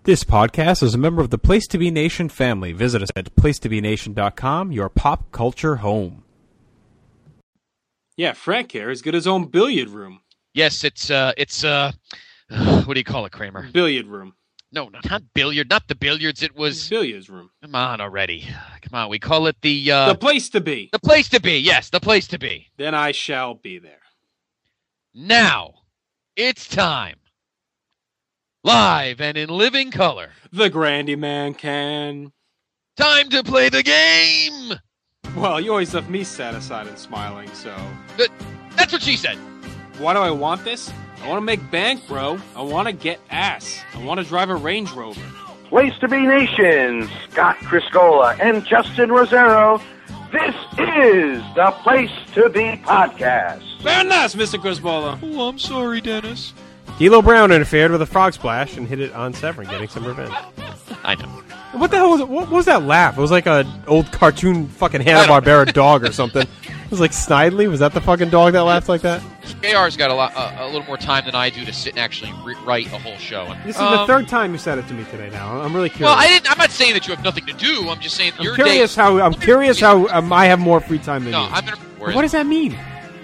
This podcast is a member of the Place to Be Nation family. Visit us at placetobenation.com, your pop culture home. Yeah, Frank here has got his own billiard room. Yes, it's what do you call it, Kramer? Billiard room. No, not billiard, not the billiards. It was billiards room. Come on already. Come on, we call it the place to be. The place to be. Yes, the place to be. Then I shall be there. Now, it's time. Live and in living color. The Grandy Man can. Time to play the game! Well, you always left me satisfied and smiling, so... That's what she said. Why do I want this? I want to make bank, bro. I want to get ass. I want to drive a Range Rover. Place to Be Nation, Scott Criscola and Justin Rosero. This is the Place to Be podcast. Very nice, Mr. Criscola. Oh, I'm sorry, Dennis. D'Lo Brown interfered with a frog splash and hit it on Severin, getting some revenge. I know. What the hell was it? What was that laugh? It was like an old cartoon fucking Hanna-Barbera dog or something. It was like Snidely. Was that the fucking dog that laughed like that? JR's got a little more time than I do to sit and actually write a whole show. This is the third time you said it to me today. Now I'm really curious. Well, I'm not saying that you have nothing to do. I'm just saying I'm curious how I have more free time than you. What does that mean?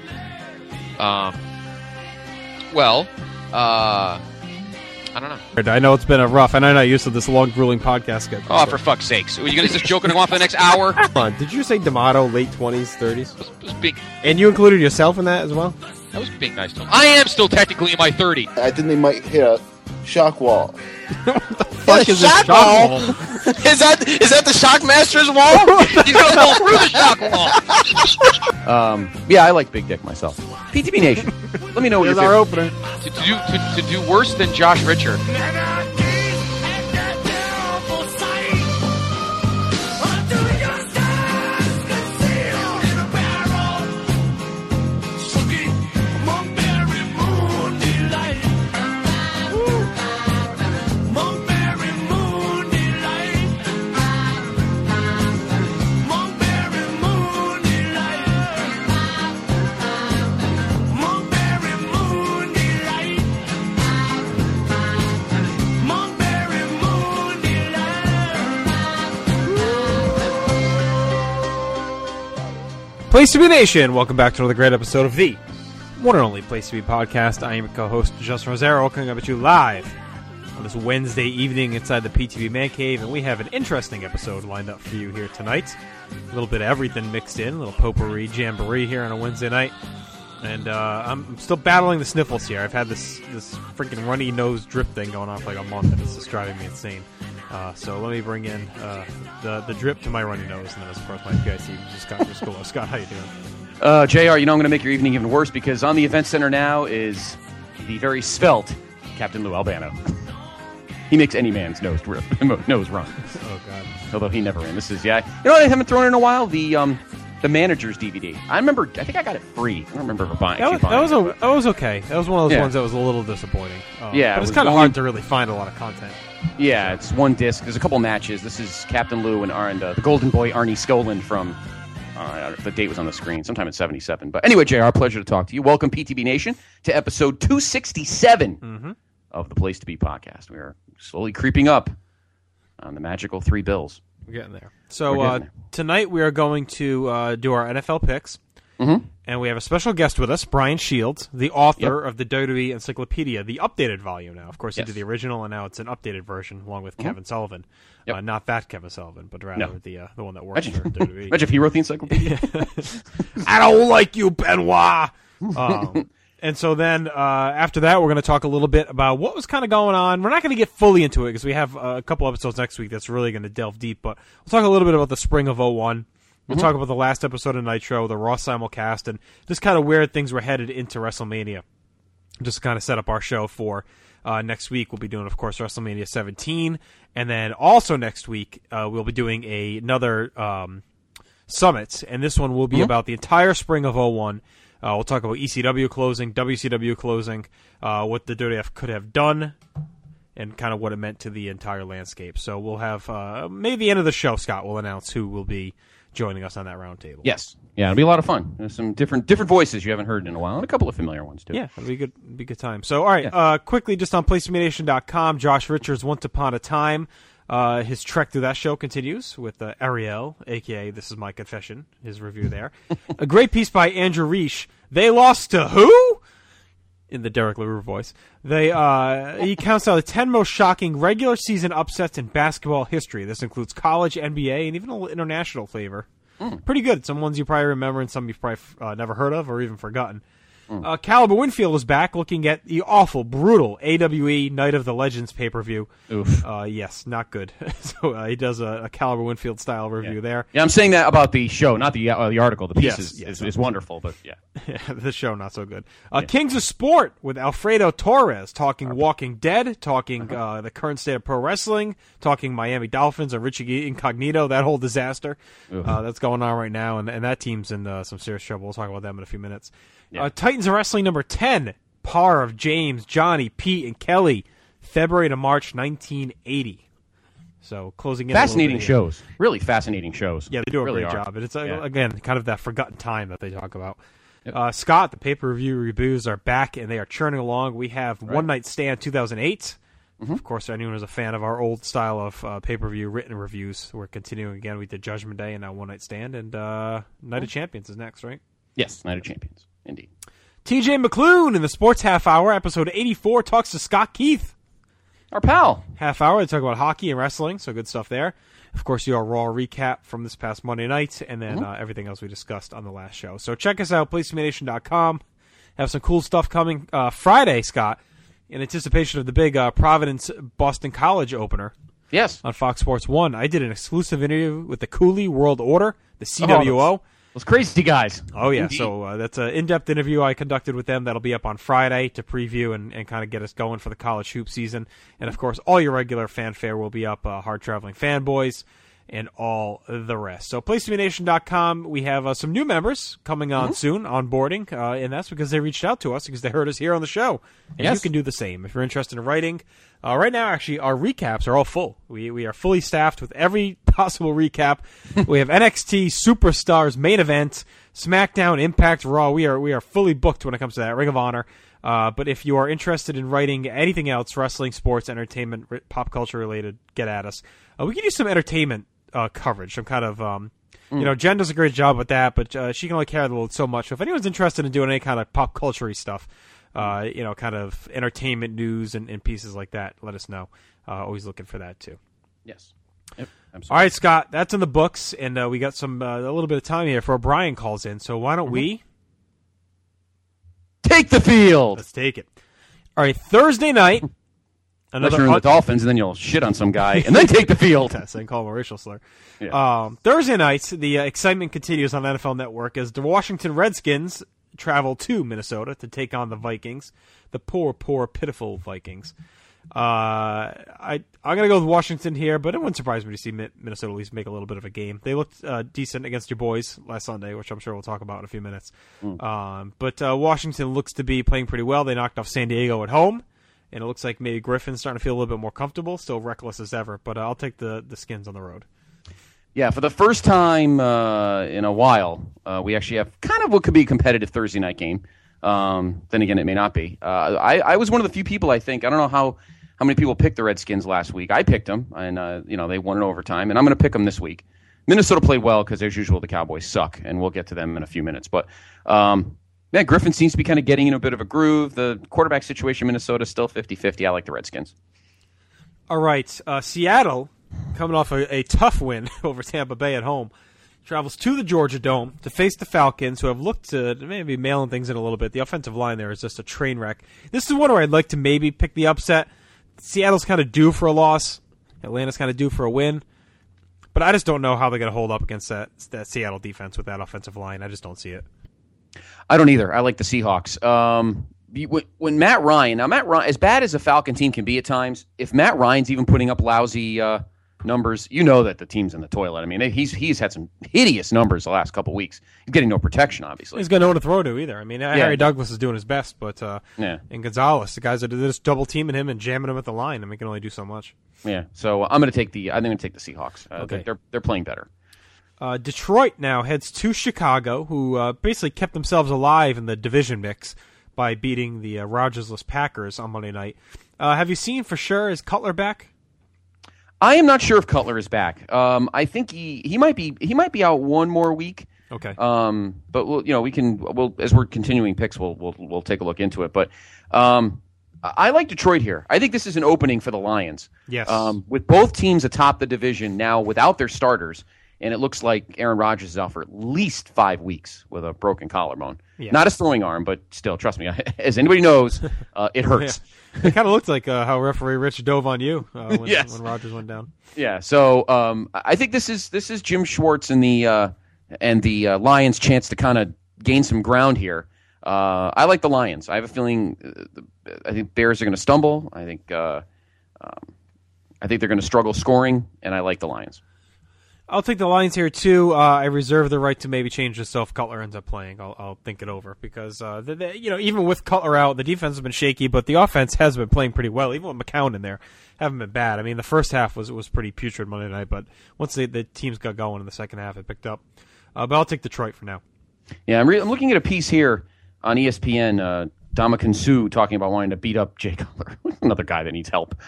Well, I don't know. I know it's been a rough, and I'm not used to this long, grueling podcast schedule. Oh, for fuck's sakes. Are you going to just joking on for the next hour? Come on, did you say D'Amato, late 20s, 30s? It was big. And you included yourself in that as well? That was being nice to him. I am still technically in my 30s. I think they might hit a shock wall. What the fuck is a shock wall? Is that the Shockmaster's wall? He's going to fall through the shock wall. Yeah, I like Big Dick myself. PTB Nation, let me know what Here's your our favorite... opener. To do worse than Josh Richard. Place to Be Nation, welcome back to another great episode of the one and only Place to Be podcast. I am your co-host, Justin Rosero, coming up at you live on this Wednesday evening inside the PTB Man Cave, and we have an interesting episode lined up for you here tonight. A little bit of everything mixed in, a little potpourri, jamboree here on a Wednesday night, and I'm still battling the sniffles here. I've had this freaking runny nose drip thing going on for like a month, and it's just driving me insane. So let me bring in the drip to my runny nose, and then, of course, my PIC, Scott Criscola. Scott, how you doing? JR, I'm going to make your evening even worse because on the event center now is the very svelte Captain Lou Albano. He makes any man's nose run. Oh, God. Although he never ran. This is, yeah. You know what I haven't thrown in a while? The Manager's DVD. I think I got it free. I don't remember buying it. That was okay. That was one of those ones that was a little disappointing. Yeah. But it's kind of hard to really find a lot of content. Yeah, it's one disc. There's a couple matches. This is Captain Lou and the Golden Boy Arnie Skoland from, the date was on the screen, sometime in 77. But anyway, JR, pleasure to talk to you. Welcome, PTB Nation, to episode 267 of the Place to Be podcast. We are slowly creeping up on the magical 3 bills. We're getting there. So tonight we are going to do our NFL picks. Mm-hmm. And we have a special guest with us, Brian Shields, the author of the WWE Encyclopedia, the updated volume now. Of course, he did the original, and now it's an updated version, along with Kevin Sullivan. Yep. Not that Kevin Sullivan, but rather the one that works for WWE. Imagine if he wrote the encyclopedia. I don't like you, Benoit! And so then after that, we're going to talk a little bit about what was kind of going on. We're not going to get fully into it, because we have a couple episodes next week that's really going to delve deep, but we'll talk a little bit about the spring of 01. We'll talk about the last episode of Nitro, the Raw simulcast, and just kind of where things were headed into WrestleMania. Just to kind of set up our show for next week. We'll be doing, of course, WrestleMania 17. And then also next week, we'll be doing another summit. And this one will be about the entire spring of 01. We'll talk about ECW closing, WCW closing, what the WWF could have done, and kind of what it meant to the entire landscape. So we'll have, maybe the end of the show, Scott will announce who will be joining us on that round table. Yes. Yeah, it'll be a lot of fun. There's some different voices you haven't heard in a while, and a couple of familiar ones, too. Yeah, it'll be a good time. So, all right, quickly, just on PlayStationNation.com, Josh Richards' Once Upon a Time. His trek through that show continues with Ariel, a.k.a. This Is My Confession, his review there. A great piece by Andrew Reich. They lost to who? In the Derek LaRue voice. He counts out the 10 most shocking regular season upsets in basketball history. This includes college, NBA, and even a little international flavor. Pretty good. Some ones you probably remember and some you've probably never heard of or even forgotten. Caliber Winfield is back looking at the awful, brutal AWE Night of the Legends pay-per-view. Oof. Yes, not good. So he does a Caliber Winfield style review there. Yeah, I'm saying that about the show, not the article. The piece is wonderful, but yeah. The show, not so good. Kings of Sport with Alfredo Torres talking Walking Dead, talking the current state of pro wrestling, talking Miami Dolphins and Richie Incognito, that whole disaster that's going on right now, and that team's in some serious trouble. We'll talk about them in a few minutes. Yeah. Titans of Wrestling number 10, Par of James, Johnny, Pete, and Kelly, February to March 1980. So closing in. Fascinating shows. Really fascinating shows. Yeah, they do a great job. And it's, again, kind of that forgotten time that they talk about. Yep. Scott, the pay-per-view reviews are back, and they are churning along. We have One Night Stand 2008. Of course, anyone who's a fan of our old style of pay-per-view written reviews, we're continuing again. We did Judgment Day and now One Night Stand, and Night of Champions is next, right? Yes, Night of Champions. Indeed. TJ McClune in the Sports Half Hour, episode 84, talks to Scott Keith. Our pal. Half hour, they talk about hockey and wrestling, so good stuff there. Of course, your Raw recap from this past Monday night, and then everything else we discussed on the last show. So check us out, PlayStationNation.com. Have some cool stuff coming Friday, Scott, in anticipation of the big Providence-Boston College opener. Yes. On Fox Sports 1. I did an exclusive interview with the Cooley World Order, the CWO. Those crazy guys. Oh, yeah. Indeed. So that's an in-depth interview I conducted with them. That'll be up on Friday to preview and kind of get us going for the college hoop season. And, of course, all your regular fanfare will be up, Hard Traveling Fanboys and all the rest. So PlayStationNation.com, we have some new members coming on soon, onboarding, and that's because they reached out to us because they heard us here on the show. And you can do the same if you're interested in writing. Right now, actually, our recaps are all full. We are fully staffed with every possible recap. We have NXT, Superstars, Main Event, SmackDown, Impact, Raw. We are fully booked when it comes to that. Ring of Honor. But if you are interested in writing anything else, wrestling, sports, entertainment, pop culture related, get at us. We can do some entertainment coverage. Some kind of, Jen does a great job with that, but she can only carry the load so much. So if anyone's interested in doing any kind of pop culture-y stuff, kind of entertainment news and pieces like that, let us know. Always looking for that too. Yes. Yep. All right, Scott, that's in the books, and we got some a little bit of time here before Brian calls in. So why don't we take the field? Let's take it. All right, Thursday night. Unless you're in the Dolphins, and then you'll shit on some guy, and then take the field. Yes, and call him a racial slur. Yeah. Thursday night, the excitement continues on the NFL Network as the Washington Redskins travel to Minnesota to take on the Vikings, the poor, pitiful Vikings. I'm going to go with Washington here, but it wouldn't surprise me to see Minnesota at least make a little bit of a game. They looked decent against your boys last Sunday, which I'm sure we'll talk about in a few minutes. But Washington looks to be playing pretty well. They knocked off San Diego at home. And it looks like maybe Griffin's starting to feel a little bit more comfortable, still reckless as ever. But I'll take the Skins on the road. Yeah, for the first time in a while, we actually have kind of what could be a competitive Thursday night game. Then again, it may not be. I was one of the few people, I think. I don't know how many people picked the Redskins last week. I picked them, and they won in overtime. And I'm going to pick them this week. Minnesota played well because, as usual, the Cowboys suck, and we'll get to them in a few minutes. But yeah, Griffin seems to be kind of getting in a bit of a groove. The quarterback situation in Minnesota is still 50-50. I like the Redskins. All right. Seattle, coming off a tough win over Tampa Bay at home, travels to the Georgia Dome to face the Falcons, who have looked to maybe mailing things in a little bit. The offensive line there is just a train wreck. This is one where I'd like to maybe pick the upset. Seattle's kind of due for a loss. Atlanta's kind of due for a win. But I just don't know how they're going to hold up against that Seattle defense with that offensive line. I just don't see it. I don't either. I like the Seahawks. When Matt Ryan, as bad as a Falcon team can be at times, if Matt Ryan's even putting up lousy numbers, you know that the team's in the toilet. I mean, he's had some hideous numbers the last couple weeks. He's getting no protection, obviously. He's got no one to throw to either. I mean, Harry Douglas is doing his best, but and Gonzalez, the guys that are just double teaming him and jamming him at the line, I mean, he can only do so much. Yeah, so I'm going to take the Seahawks. Okay. They're playing better. Detroit now heads to Chicago, who basically kept themselves alive in the division mix by beating the Rodgers-less Packers on Monday night. Have you seen for sure, is Cutler back? I am not sure if Cutler is back. I think he might be out one more week. Okay. But we'll as we're continuing picks, we'll take a look into it. But I like Detroit here. I think this is an opening for the Lions. Yes. With both teams atop the division now without their starters, and it looks like Aaron Rodgers is out for at least 5 weeks with a broken collarbone. Yeah. Not his throwing arm, but still, trust me, as anybody knows, it hurts. Yeah. It kind of looked like how referee Rich dove on you when Rodgers went down. Yeah. So I think this is Jim Schwartz and the Lions' chance to kind of gain some ground here. I like the Lions. I have a feeling I think Bears are going to stumble. I think they're going to struggle scoring, and I like the Lions. I'll take the Lions here too. I reserve the right to maybe change this if Cutler ends up playing. I'll think it over because even with Cutler out, the defense has been shaky, but the offense has been playing pretty well. Even with McCown in there, haven't been bad. I mean, the first half was pretty putrid Monday night, but once the teams got going in the second half, it picked up. But I'll take Detroit for now. Yeah, I'm looking at a piece here on ESPN. Dominican Sue talking about wanting to beat up Jay Cutler, another guy that needs help.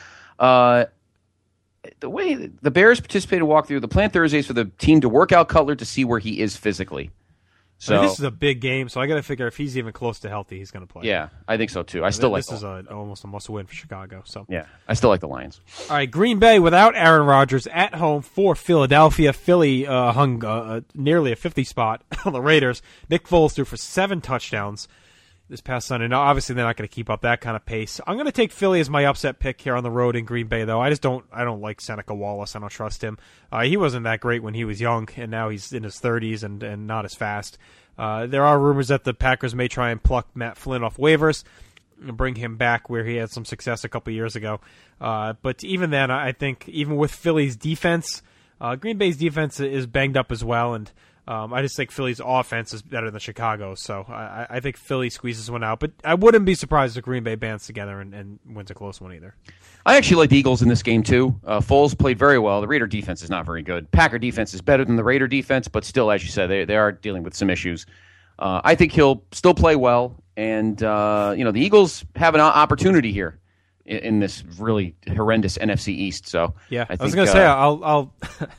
The way the Bears participated in walkthrough, the plan Thursday is for the team to work out Cutler to see where he is physically. So this is a big game, so I got to figure if he's even close to healthy, he's going to play. Yeah, I think so too. I still like this is almost a must-win for Chicago. So yeah, I still like the Lions. All right, Green Bay without Aaron Rodgers at home for Philadelphia. Philly hung nearly a 50 spot on the Raiders. Nick Foles threw for 7 touchdowns this past Sunday. Now, obviously, they're not going to keep up that kind of pace. I'm going to take Philly as my upset pick here on the road in Green Bay, though. I don't like Seneca Wallace. I don't trust him. He wasn't that great when he was young, and now he's in his 30s and not as fast. There are rumors that the Packers may try and pluck Matt Flynn off waivers and bring him back where he had some success a couple years ago. But even then, I think even with Philly's defense, Green Bay's defense is banged up as well, and I just think Philly's offense is better than Chicago, so I think Philly squeezes one out. But I wouldn't be surprised if Green Bay bands together and wins a close one either. I actually like the Eagles in this game too. Foles played very well. The Raider defense is not very good. Packer defense is better than the Raider defense, but still, as you said, they are dealing with some issues. I think he'll still play well, and the Eagles have an opportunity here in this really horrendous NFC East. So yeah, I was going to say I'll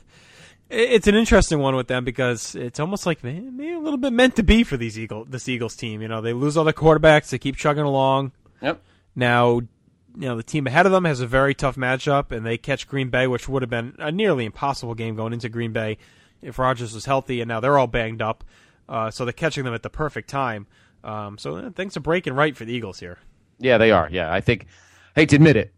It's an interesting one with them because it's almost like maybe a little bit meant to be for this Eagles team. They lose all their quarterbacks, they keep chugging along. Yep. Now, the team ahead of them has a very tough matchup, and they catch Green Bay, which would have been a nearly impossible game going into Green Bay if Rodgers was healthy, and now they're all banged up. So they're catching them at the perfect time. So things are breaking right for the Eagles here. Yeah, they are. Yeah, I think. I hate to admit it,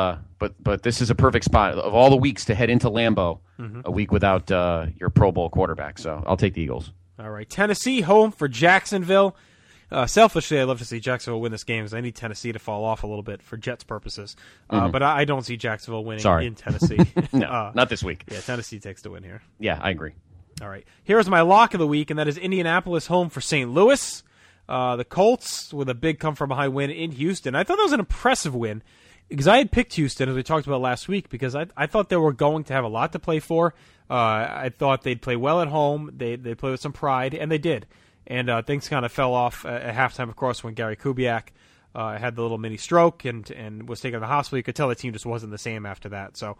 but this is a perfect spot of all the weeks to head into Lambeau, a week without your Pro Bowl quarterback. So I'll take the Eagles. All right, Tennessee home for Jacksonville. Selfishly, I'd love to see Jacksonville win this game because I need Tennessee to fall off a little bit for Jets purposes. But I don't see Jacksonville winning in Tennessee. No, not this week. Yeah, Tennessee takes the win here. Yeah, I agree. All right, here's my lock of the week, and that is Indianapolis home for St. Louis. The Colts with a big come-from-behind win in Houston. I thought that was an impressive win because I had picked Houston, as we talked about last week, because I thought they were going to have a lot to play for. I thought they'd play well at home. They'd play with some pride, and they did. And things kind of fell off at halftime, of course, when Gary Kubiak had the little mini stroke and was taken to the hospital. You could tell the team just wasn't the same after that. So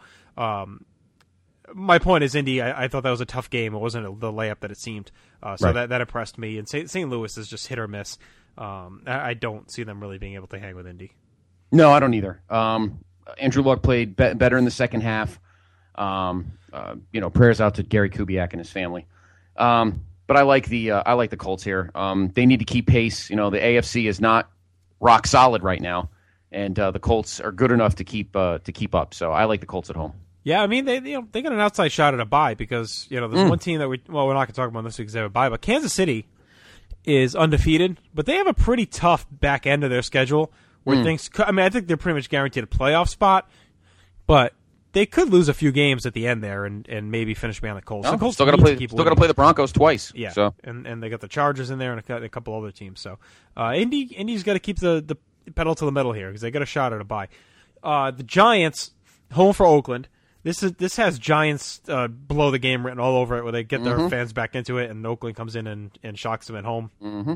my point is, Indy, I thought that was a tough game. It wasn't the layup that it seemed. So right. that impressed me. And St. Louis is just hit or miss. I don't see them really being able to hang with Indy. No, I don't either. Andrew Luck played better in the second half. Prayers out to Gary Kubiak and his family. But I like the Colts here. They need to keep pace. The AFC is not rock solid right now, and the Colts are good enough to keep up. So I like the Colts at home. Yeah, I mean they got an outside shot at a bye because there's one team that we're not going to talk about this week because they have a bye, but Kansas City is undefeated, but they have a pretty tough back end of their schedule where things. I mean, I think they're pretty much guaranteed a playoff spot, but they could lose a few games at the end there and maybe finish behind the Colts. No, the Colts still got to play the Broncos twice. Yeah, so. and they got the Chargers in there and a couple other teams. So Indy's got to keep the pedal to the metal here because they got a shot at a bye. The Giants home for Oakland. This has Giants blow the game written all over it, where they get their fans back into it, and Oakland comes in and shocks them at home.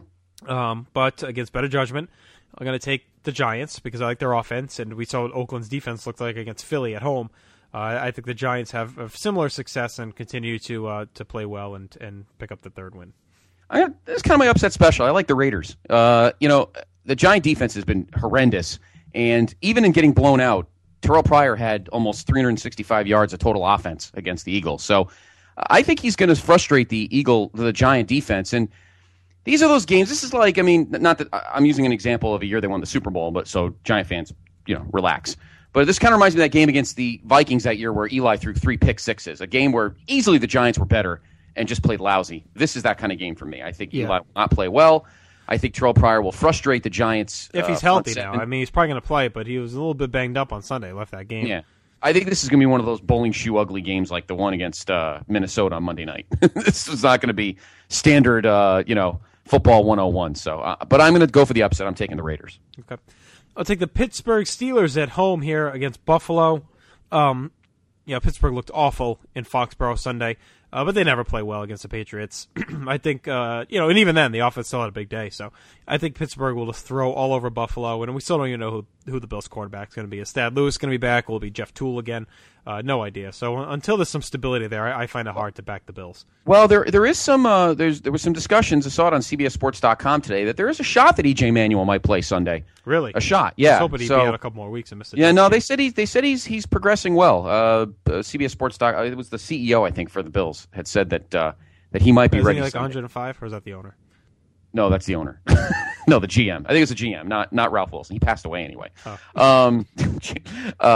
But against better judgment, I'm going to take the Giants because I like their offense, and we saw what Oakland's defense looked like against Philly at home. I think the Giants have similar success and continue to play well and pick up the third win. This is kind of my upset special. I like the Raiders. The Giant defense has been horrendous, and even in getting blown out, Terrell Pryor had almost 365 yards of total offense against the Eagles. So I think he's going to frustrate the Giant defense. And these are those games. This is like, not that I'm using an example of a year they won the Super Bowl, but so Giant fans, relax. But this kind of reminds me of that game against the Vikings that year where Eli threw 3 pick sixes, a game where easily the Giants were better and just played lousy. This is that kind of game for me. I think Eli will not play well. I think Terrell Pryor will frustrate the Giants. If he's healthy now. He's probably going to play, but he was a little bit banged up on Sunday, left that game. Yeah. I think this is going to be one of those bowling shoe ugly games like the one against Minnesota on Monday night. This is not going to be standard, football 101. So, but I'm going to go for the upset. I'm taking the Raiders. Okay. I'll take the Pittsburgh Steelers at home here against Buffalo. Pittsburgh looked awful in Foxborough Sunday. But they never play well against the Patriots. I think, and even then, the offense still had a big day. So I think Pittsburgh will just throw all over Buffalo, and we still don't even know who the Bills' quarterback is going to be. Is Thad Lewis going to be back? Will it be Jeff Toole again? No idea. So until there's some stability there, I find it hard to back the Bills. Well, there is some there was some discussions. I saw it on CBSSports.com today that there is a shot that EJ Manuel might play Sunday. Really? A shot, yeah. I was hoping he'd be out a couple more weeks and miss it. Yeah, no, they said he's progressing well. CBS Sports. It was the CEO, I think, for the Bills had said that he might be ready. Is he like Sunday. 105, or is that the owner? No, that's the owner. No, the GM. I think it's the GM, not Ralph Wilson. He passed away anyway. Oh. I'm taking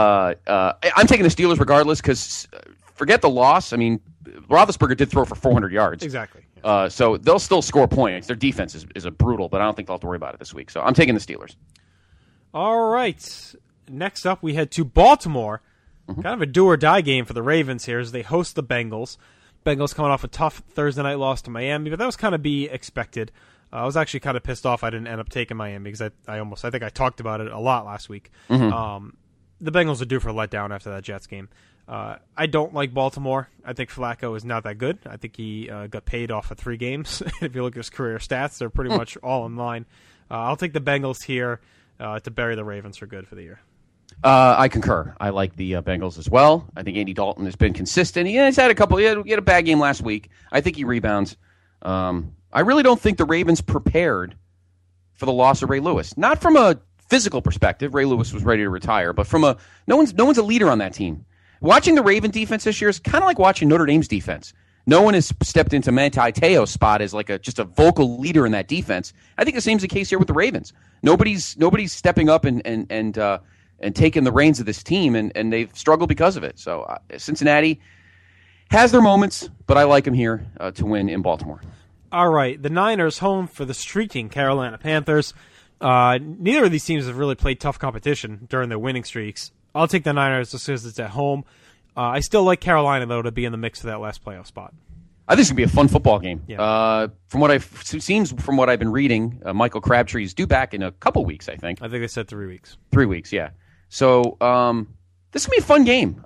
the Steelers regardless because forget the loss. Roethlisberger did throw for 400 yards. Exactly. So they'll still score points. Their defense is a brutal, but I don't think they'll have to worry about it this week. So I'm taking the Steelers. All right. Next up, we head to Baltimore. Kind of a do-or-die game for the Ravens here as they host the Bengals. Bengals coming off a tough Thursday night loss to Miami, but that was kind of be expected. I was actually kind of pissed off I didn't end up taking Miami because I think I talked about it a lot last week. The Bengals are due for a letdown after that Jets game. I don't like Baltimore. I think Flacco is not that good. I think he got paid off of 3 games. If you look at his career stats, they're pretty much all in line. I'll take the Bengals here to bury the Ravens for good for the year. I concur. I like the Bengals as well. I think Andy Dalton has been consistent. He's had a couple. He had a bad game last week. I think he rebounds. I really don't think the Ravens prepared for the loss of Ray Lewis. Not from a physical perspective. Ray Lewis was ready to retire, but from no one's a leader on that team. Watching the Raven defense this year is kind of like watching Notre Dame's defense. No one has stepped into Manti Te'o's spot as like just a vocal leader in that defense. I think the same's the case here with the Ravens. Nobody's stepping up and taking the reins of this team, and they've struggled because of it. So Cincinnati has their moments, but I like them here to win in Baltimore. All right, the Niners home for the streaking Carolina Panthers. Neither of these teams have really played tough competition during their winning streaks. I'll take the Niners just because it's at home. I still like Carolina, though, to be in the mix for that last playoff spot. I think it's going to be a fun football game. Yeah. From what I've been reading, Michael Crabtree is due back in a couple weeks, I think. I think they said 3 weeks. 3 weeks, yeah. So this is going to be a fun game.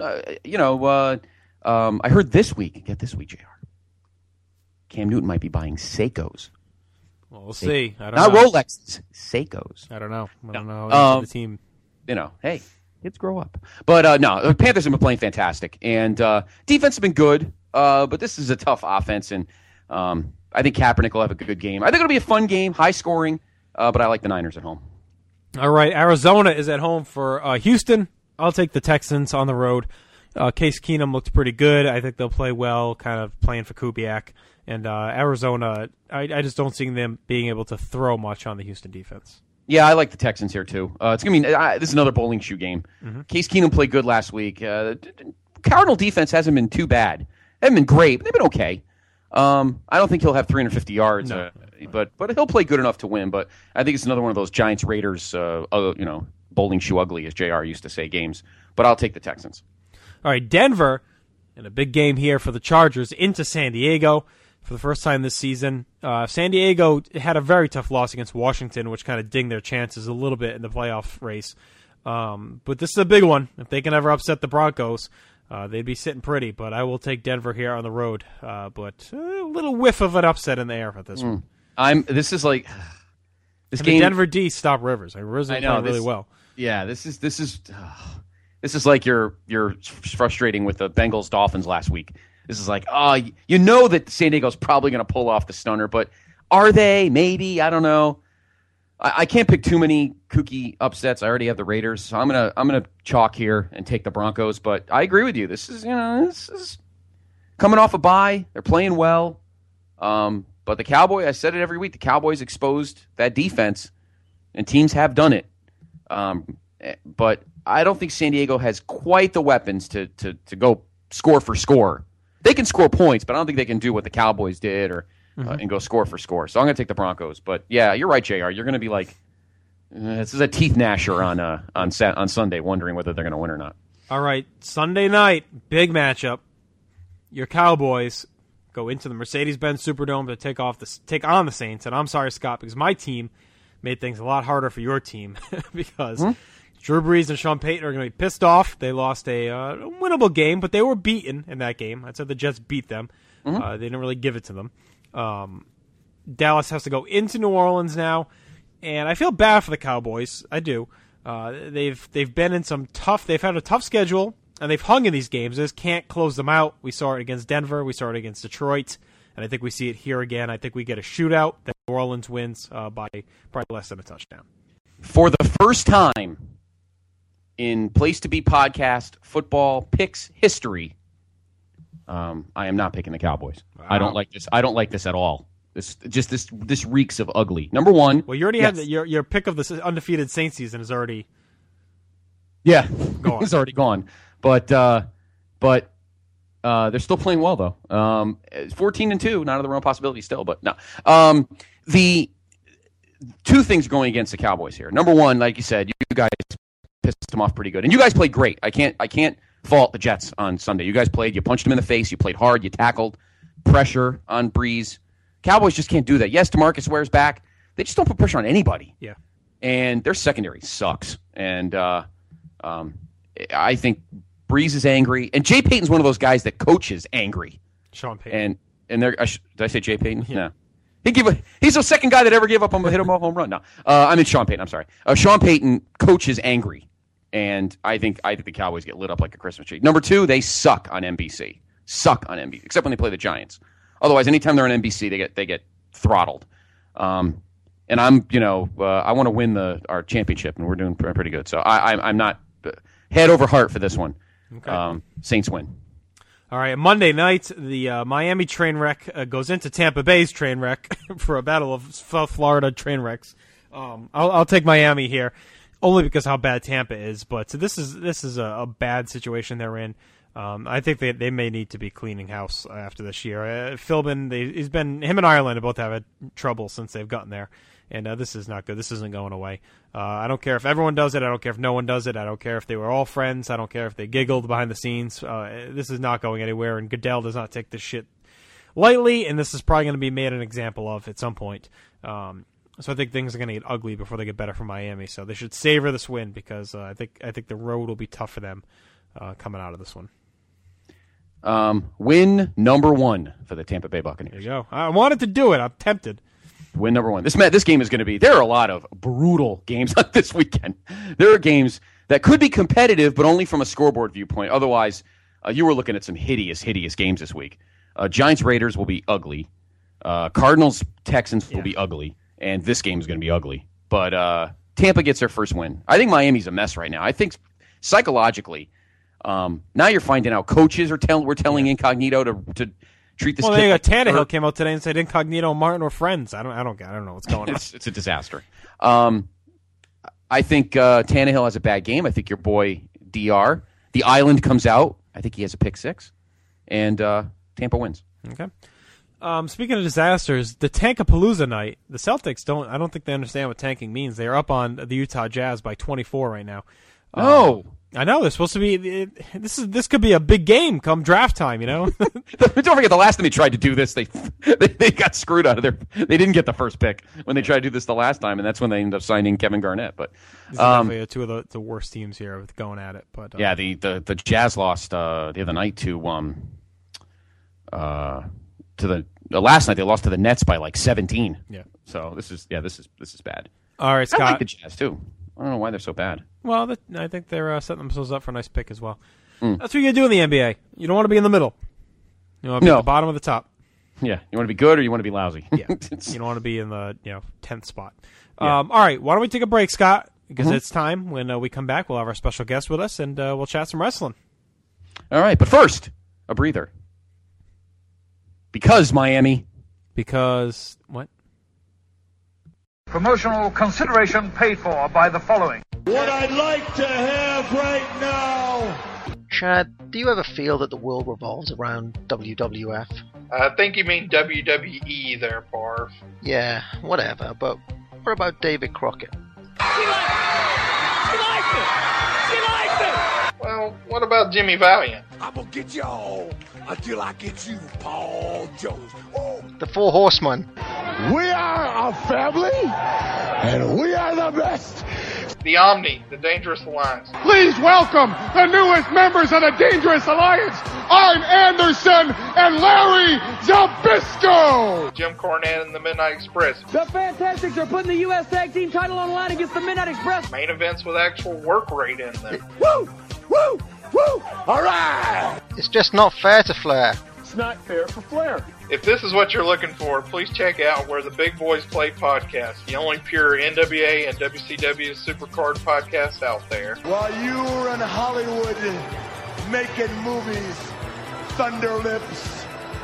I heard this week, JR, Cam Newton might be buying Seikos. Well, we'll see. I don't Not know. Rolexes, Seikos. I don't know. I don't know. The team. Hey, kids grow up. But no, the Panthers have been playing fantastic. And defense has been good, but this is a tough offense. And I think Kaepernick will have a good game. I think it'll be a fun game, high scoring, but I like the Niners at home. All right, Arizona is at home for Houston. I'll take the Texans on the road. Case Keenum looked pretty good. I think they'll play well, kind of playing for Kubiak. And Arizona, I just don't see them being able to throw much on the Houston defense. Yeah, I like the Texans here, too. It's going to be this is another bowling shoe game. Case Keenum played good last week. Cardinal defense hasn't been too bad. They haven't been great, but they've been okay. I don't think he'll have 350 yards, but he'll play good enough to win. But I think it's another one of those Giants-Raiders, bowling shoe ugly, as JR used to say, games. But I'll take the Texans. All right, Denver, in a big game here for the Chargers, into San Diego for the first time this season. San Diego had a very tough loss against Washington, which kind of dinged their chances a little bit in the playoff race. But this is a big one. If they can ever upset the Broncos, they'd be sitting pretty. But I will take Denver here on the road. But a little whiff of an upset in the air for this one. This is like this and game. The Denver D stopped Rivers. Rivers is playing really well. Yeah, this is like you're frustrating with the Bengals Dolphins last week. This is like, you know that San Diego's probably going to pull off the stunner, but are they? Maybe, I don't know. I can't pick too many kooky upsets. I already have the Raiders, so I'm gonna chalk here and take the Broncos. But I agree with you. This is coming off a bye. They're playing well. But the Cowboys, I said it every week, the Cowboys exposed that defense, and teams have done it. But I don't think San Diego has quite the weapons to go score for score. They can score points, but I don't think they can do what the Cowboys did and go score for score. So I'm going to take the Broncos. But, yeah, you're right, JR. You're going to be like, this is a teeth gnasher on Sunday, wondering whether they're going to win or not. All right, Sunday night, big matchup. Your Cowboys go into the Mercedes-Benz Superdome to take on the Saints. And I'm sorry, Scott, because my team made things a lot harder for your team because Drew Brees and Sean Payton are going to be pissed off. They lost a winnable game, but they were beaten in that game. I said the Jets beat them. They didn't really give it to them. Dallas has to go into New Orleans now, and I feel bad for the Cowboys. I do. They've been in some tough. They've had a tough schedule, and they've hung in these games. They just can't close them out. We saw it against Denver. We saw it against Detroit, and I think we see it here again. I think we get a shootout that New Orleans wins by probably less than a touchdown. For the first time in Place to Be podcast football picks history, I am not picking the Cowboys. Wow. I don't like this. I don't like this at all. This reeks of ugly. Number one. Well, you already had your pick of the undefeated Saints season is already. Yeah, gone. It's already gone. But they're still playing well though. 14-2, not out of the realm of possibility still, but no. The two things going against the Cowboys here. Number one, like you said, you guys pissed them off pretty good, and you guys played great. I can't fault the Jets on Sunday. You guys played. You punched them in the face. You played hard. You tackled. Pressure on Breeze. Cowboys just can't do that. Yes, DeMarcus Ware's back. They just don't put pressure on anybody. Yeah. And their secondary sucks. And I think Breeze is angry. And Jay Payton's one of those guys that coaches angry. Sean Payton. And did I say Jay Payton? Yeah. No. He's the second guy that ever gave up on hit him off home run. No. I mean Sean Payton. I'm sorry. Sean Payton coaches angry. And I think the Cowboys get lit up like a Christmas tree. Number two, they suck on NBC. Except when they play the Giants. Otherwise, anytime they're on NBC, they get throttled. And I'm, I want to win our championship, and we're doing pretty good. So I'm not head over heart for this one. Okay. Saints win. All right, Monday night, the Miami train wreck goes into Tampa Bay's train wreck for a battle of South Florida train wrecks. I'll take Miami here, only because how bad Tampa is. But this is a bad situation they're in. I think they may need to be cleaning house after this year. Philbin, him and Ireland have both had trouble since they've gotten there, and this is not good. This isn't going away. I don't care if everyone does it. I don't care if no one does it. I don't care if they were all friends. I don't care if they giggled behind the scenes. This is not going anywhere, and Goodell does not take this shit lightly, and this is probably going to be made an example of at some point. So I think things are going to get ugly before they get better for Miami. So they should savor this win because I think the road will be tough for them coming out of this one. Win number one for the Tampa Bay Buccaneers. There you go. I wanted to do it. I'm tempted. Win number one. This game is going to be. There are a lot of brutal games this weekend. There are games that could be competitive, but only from a scoreboard viewpoint. Otherwise, you were looking at some hideous games this week. Giants Raiders will be ugly. Cardinals Texans will be ugly, and this game is going to be ugly. But Tampa gets their first win. I think Miami's a mess right now. I think psychologically. Now you're finding out coaches are telling Incognito to treat this. Well, there you go. Tannehill came out today and said Incognito and Martin were friends. I don't know what's going on. It's a disaster. I think Tannehill has a bad game. I think your boy DR, the Island comes out. I think he has a pick six, and Tampa wins. Okay. Speaking of disasters, the Tankapalooza night. The Celtics I don't think they understand what tanking means. They are up on the Utah Jazz by 24 right now. No. I know they're supposed to be. This could be a big game come draft time. Don't forget the last time they tried to do this, they got screwed out of their. They didn't get the first pick when they tried to do this the last time, and that's when they ended up signing Kevin Garnett. But these are definitely two of the worst teams here with going at it. But yeah, the Jazz lost the other night to the last night they lost to the Nets by like 17. Yeah. So this is bad. All right, Scott. I like the Jazz too. I don't know why they're so bad. Well, I think they're setting themselves up for a nice pick as well. That's what you're going to do in the NBA. You don't want to be in the middle. You want to be at the bottom of the top. Yeah. You want to be good or you want to be lousy. Yeah. You don't want to be in the 10th spot. Yeah. All right. Why don't we take a break, Scott? Because it's time. When we come back, we'll have our special guest with us, and we'll chat some wrestling. All right. But first, a breather. Because Miami. Because what? Promotional consideration paid for by the following. What I'd like to have right now. Chad, do you ever feel that the world revolves around WWF? I think you mean WWE there, Barf. Yeah, whatever, but what about David Crockett? She likes it! Well, what about Jimmy Valiant? I'm gonna get y'all until I get you, Paul Jones. Oh. The Four Horsemen. We are a family, and we are the best. The Omni, the Dangerous Alliance. Please welcome the newest members of the Dangerous Alliance, Arn Anderson and Larry Zbyszko. Jim Cornette and the Midnight Express. The Fantastics are putting the U.S. Tag Team title on the line against the Midnight Express. Main events with actual work rate in them. Woo! Woo! Woo! All right! It's just not fair to Flair. It's not fair for Flair. If this is what you're looking for, please check out Where the Big Boys Play podcast, the only pure NWA and WCW supercard podcast out there. While you were in Hollywood making movies, Thunder Lips,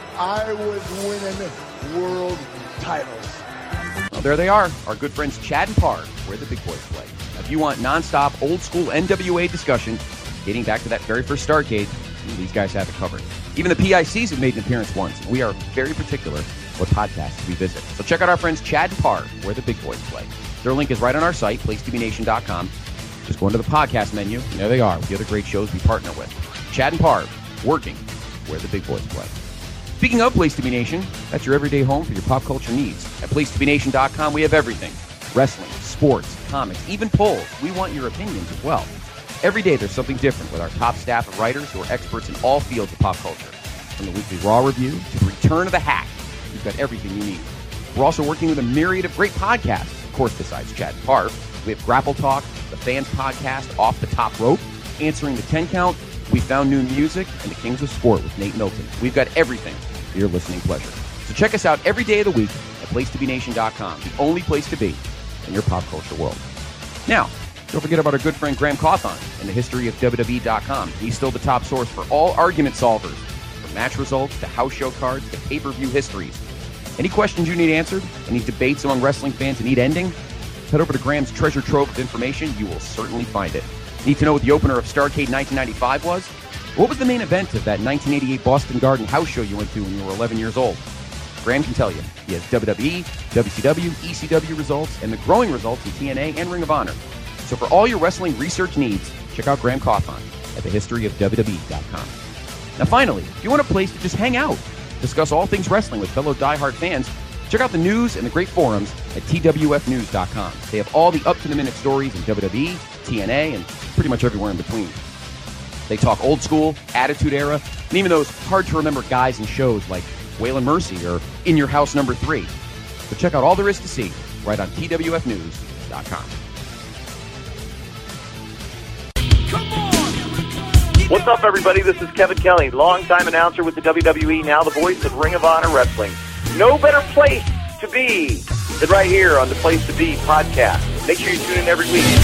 I was winning world titles. Well, there they are, our good friends Chad and Parr, Where the Big Boys Play. Now, if you want nonstop, old-school NWA discussion, dating back to that very first Starrcade, these guys have it covered. Even the PICs have made an appearance once. We are very particular what podcasts we visit. So check out our friends Chad and Parr, Where the Big Boys Play. Their link is right on our site, PlaceTVNation.com. Just go into the podcast menu, and there they are with the other great shows we partner with. Chad and Parr, working Where the Big Boys Play. Speaking of Place TV Nation, that's your everyday home for your pop culture needs. At PlaceTVNation.com, we have everything. Wrestling, sports, comics, even polls. We want your opinions as well. Every day there's something different with our top staff of writers who are experts in all fields of pop culture. From the weekly Raw review to the return of the hack, we've got everything you need. We're also working with a myriad of great podcasts. Of course, besides Chad and Parr, we have Grapple Talk, the Fans Podcast, Off the Top Rope, Answering the 10 Count, We Found New Music, and the Kings of Sport with Nate Milton. We've got everything for your listening pleasure. So check us out every day of the week at PlaceTVNation.com, the only place to be in your pop culture world. Now, don't forget about our good friend Graham Cawthon and the history of WWE.com. He's still the top source for all argument solvers, from match results to house show cards to pay-per-view histories. Any questions you need answered, any debates among wrestling fans that need ending, head over to Graham's treasure trove of information. You will certainly find it. Need to know what the opener of Starrcade 1995 was? What was the main event of that 1988 Boston Garden house show you went to when you were 11 years old? Graham can tell you. He has WWE, WCW, ECW results, and the growing results in TNA and Ring of Honor. So for all your wrestling research needs, check out Graham Cawthon at thehistoryofwwe.com. Now finally, if you want a place to just hang out, discuss all things wrestling with fellow diehard fans, check out the news and the great forums at twfnews.com. They have all the up-to-the-minute stories in WWE, TNA, and pretty much everywhere in between. They talk old school, Attitude Era, and even those hard-to-remember guys and shows like Waylon Mercy or In Your House Number 3. So check out all there is to see right on twfnews.com. What's up, everybody? This is Kevin Kelly, longtime announcer with the WWE, now the voice of Ring of Honor Wrestling. No better place to be than right here on the Place to Be podcast. Make sure you tune in every week.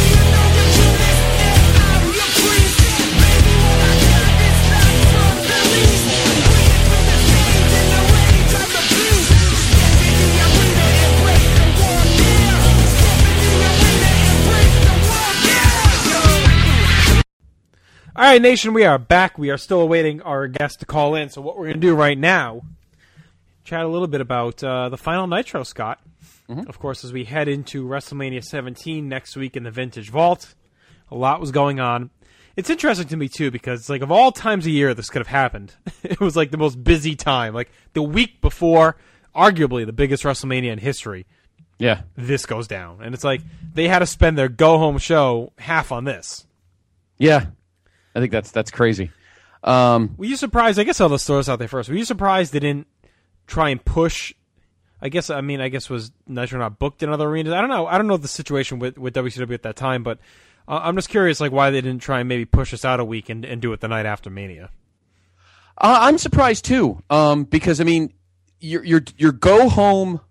All right, Nation, we are back. We are still awaiting our guest to call in. So what we're going to do right now, chat a little bit about the final Nitro, Scott. Mm-hmm. Of course, as we head into WrestleMania 17 next week in the Vintage Vault, a lot was going on. It's interesting to me, too, because, like, of all times a year this could have happened, it was, like, the most busy time. Like, the week before, arguably the biggest WrestleMania in history, this goes down. And it's like, they had to spend their go-home show half on this. Yeah. I think that's crazy. Were you surprised? I guess I'll just throw this out there first. Were you surprised they didn't try and push... I guess was Nitro not booked in other arenas? I don't know the situation with WCW at that time, but I'm just curious, like, why they didn't try and maybe push us out a week and do it the night after Mania. I'm surprised too, because I mean, your go home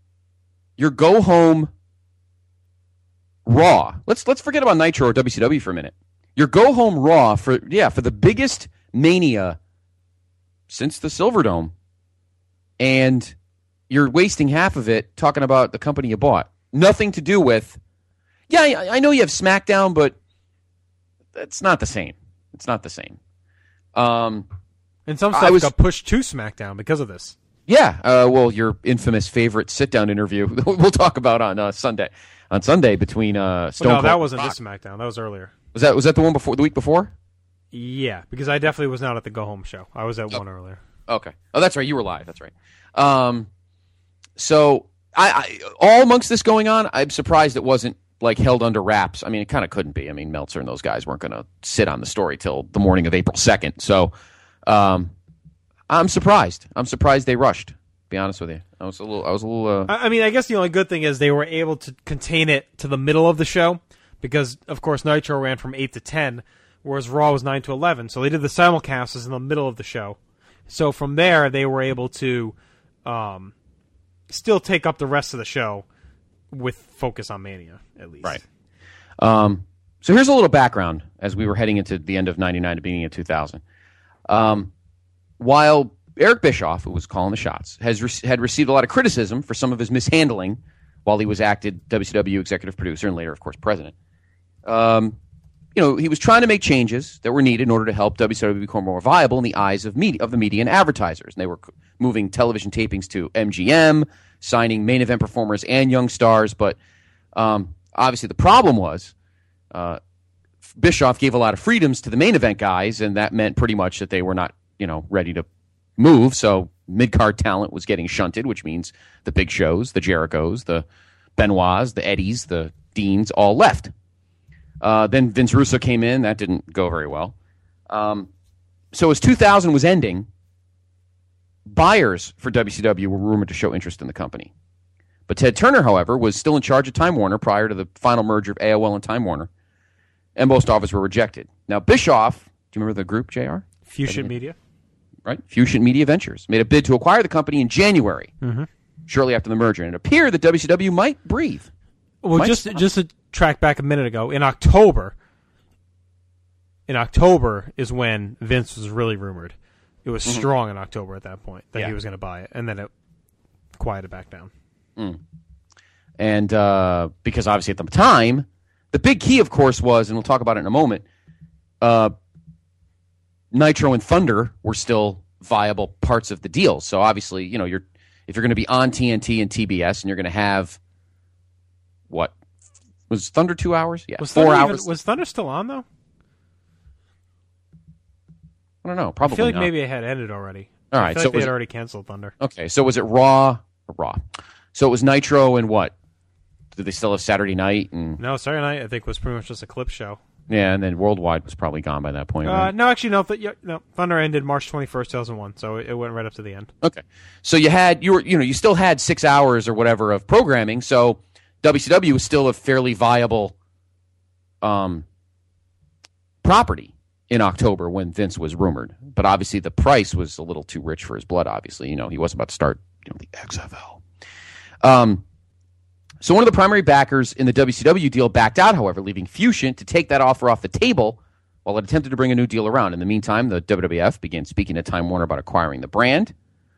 Raw. Let's forget about Nitro or WCW for a minute. Your go home Raw for the biggest Mania since the Silverdome, and you're wasting half of it talking about the company you bought. Nothing to do with... Yeah, I know you have SmackDown, but it's not the same. It's not the same. And some stuff got pushed to SmackDown because of this. Yeah, well, your infamous favorite sit-down interview we'll talk about on Sunday. On Sunday between Stone Cold... No, that wasn't this SmackDown. That was earlier. Was that the one before? The week before? Yeah, because I definitely was not at the Go Home show. I was at one earlier. Okay. Oh, that's right. You were live. That's right. So, I all amongst this going on, I'm surprised it wasn't like held under wraps. I mean, it kind of couldn't be. I mean, Meltzer and those guys weren't going to sit on the story till the morning of April 2nd. So, I'm surprised. I'm surprised they rushed. To be honest with you, I was a little. I mean, I guess the only good thing is they were able to contain it to the middle of the show because, of course, Nitro ran from 8 to 10, whereas Raw was 9 to 11. So they did the simulcasts in the middle of the show. So from there, they were able to. Still take up the rest of the show with focus on Mania, at least. Right. So here's a little background as we were heading into the end of 99 to beginning of 2000. While Eric Bischoff, who was calling the shots, had received a lot of criticism for some of his mishandling while he was acted WCW executive producer and later, of course, president, he was trying to make changes that were needed in order to help WCW become more viable in the eyes of the media and advertisers. And they were moving television tapings to MGM, signing main event performers and young stars. But obviously the problem was Bischoff gave a lot of freedoms to the main event guys, and that meant pretty much that they were not ready to move. So mid-card talent was getting shunted, which means the big shows, the Jerichos, the Benoits, the Eddies, the Deans all left. Then Vince Russo came in. That didn't go very well. So as 2000 was ending, buyers for WCW were rumored to show interest in the company. But Ted Turner, however, was still in charge of Time Warner prior to the final merger of AOL and Time Warner, and most offers were rejected. Now, Bischoff, do you remember the group, JR? Fusion Media. Right? Fusion Media Ventures made a bid to acquire the company in January, shortly after the merger, and it appeared that WCW might breathe. Well, just to track back a minute ago, in October is when Vince was really rumored. It was strong in October at that point that he was going to buy it, and then it quieted back down. And because obviously at the time, the big key, of course, was, and we'll talk about it in a moment, Nitro and Thunder were still viable parts of the deal. So obviously, if you're going to be on TNT and TBS, and you're going to have what was Thunder 2 hours? Yeah, was 4 hours. Was Thunder still on though? I don't know. Probably. I feel like not. maybe it had ended already. All right, I feel like they had already canceled Thunder. Okay, so was it Raw? So it was Nitro and what? Did they still have Saturday Night? No, Saturday Night I think was pretty much just a clip show. Yeah, and then Worldwide was probably gone by that point. Right? No, actually, no. Thunder ended March 21st, 2001, so it went right up to the end. Okay, so you still had 6 hours or whatever of programming. So WCW was still a fairly viable property in October when Vince was rumored, but obviously the price was a little too rich for his blood. Obviously, he wasn't about to start the XFL. So one of the primary backers in the WCW deal backed out, however, leaving Fusion to take that offer off the table while it attempted to bring a new deal around. In the meantime, the WWF began speaking to Time Warner about acquiring the brand.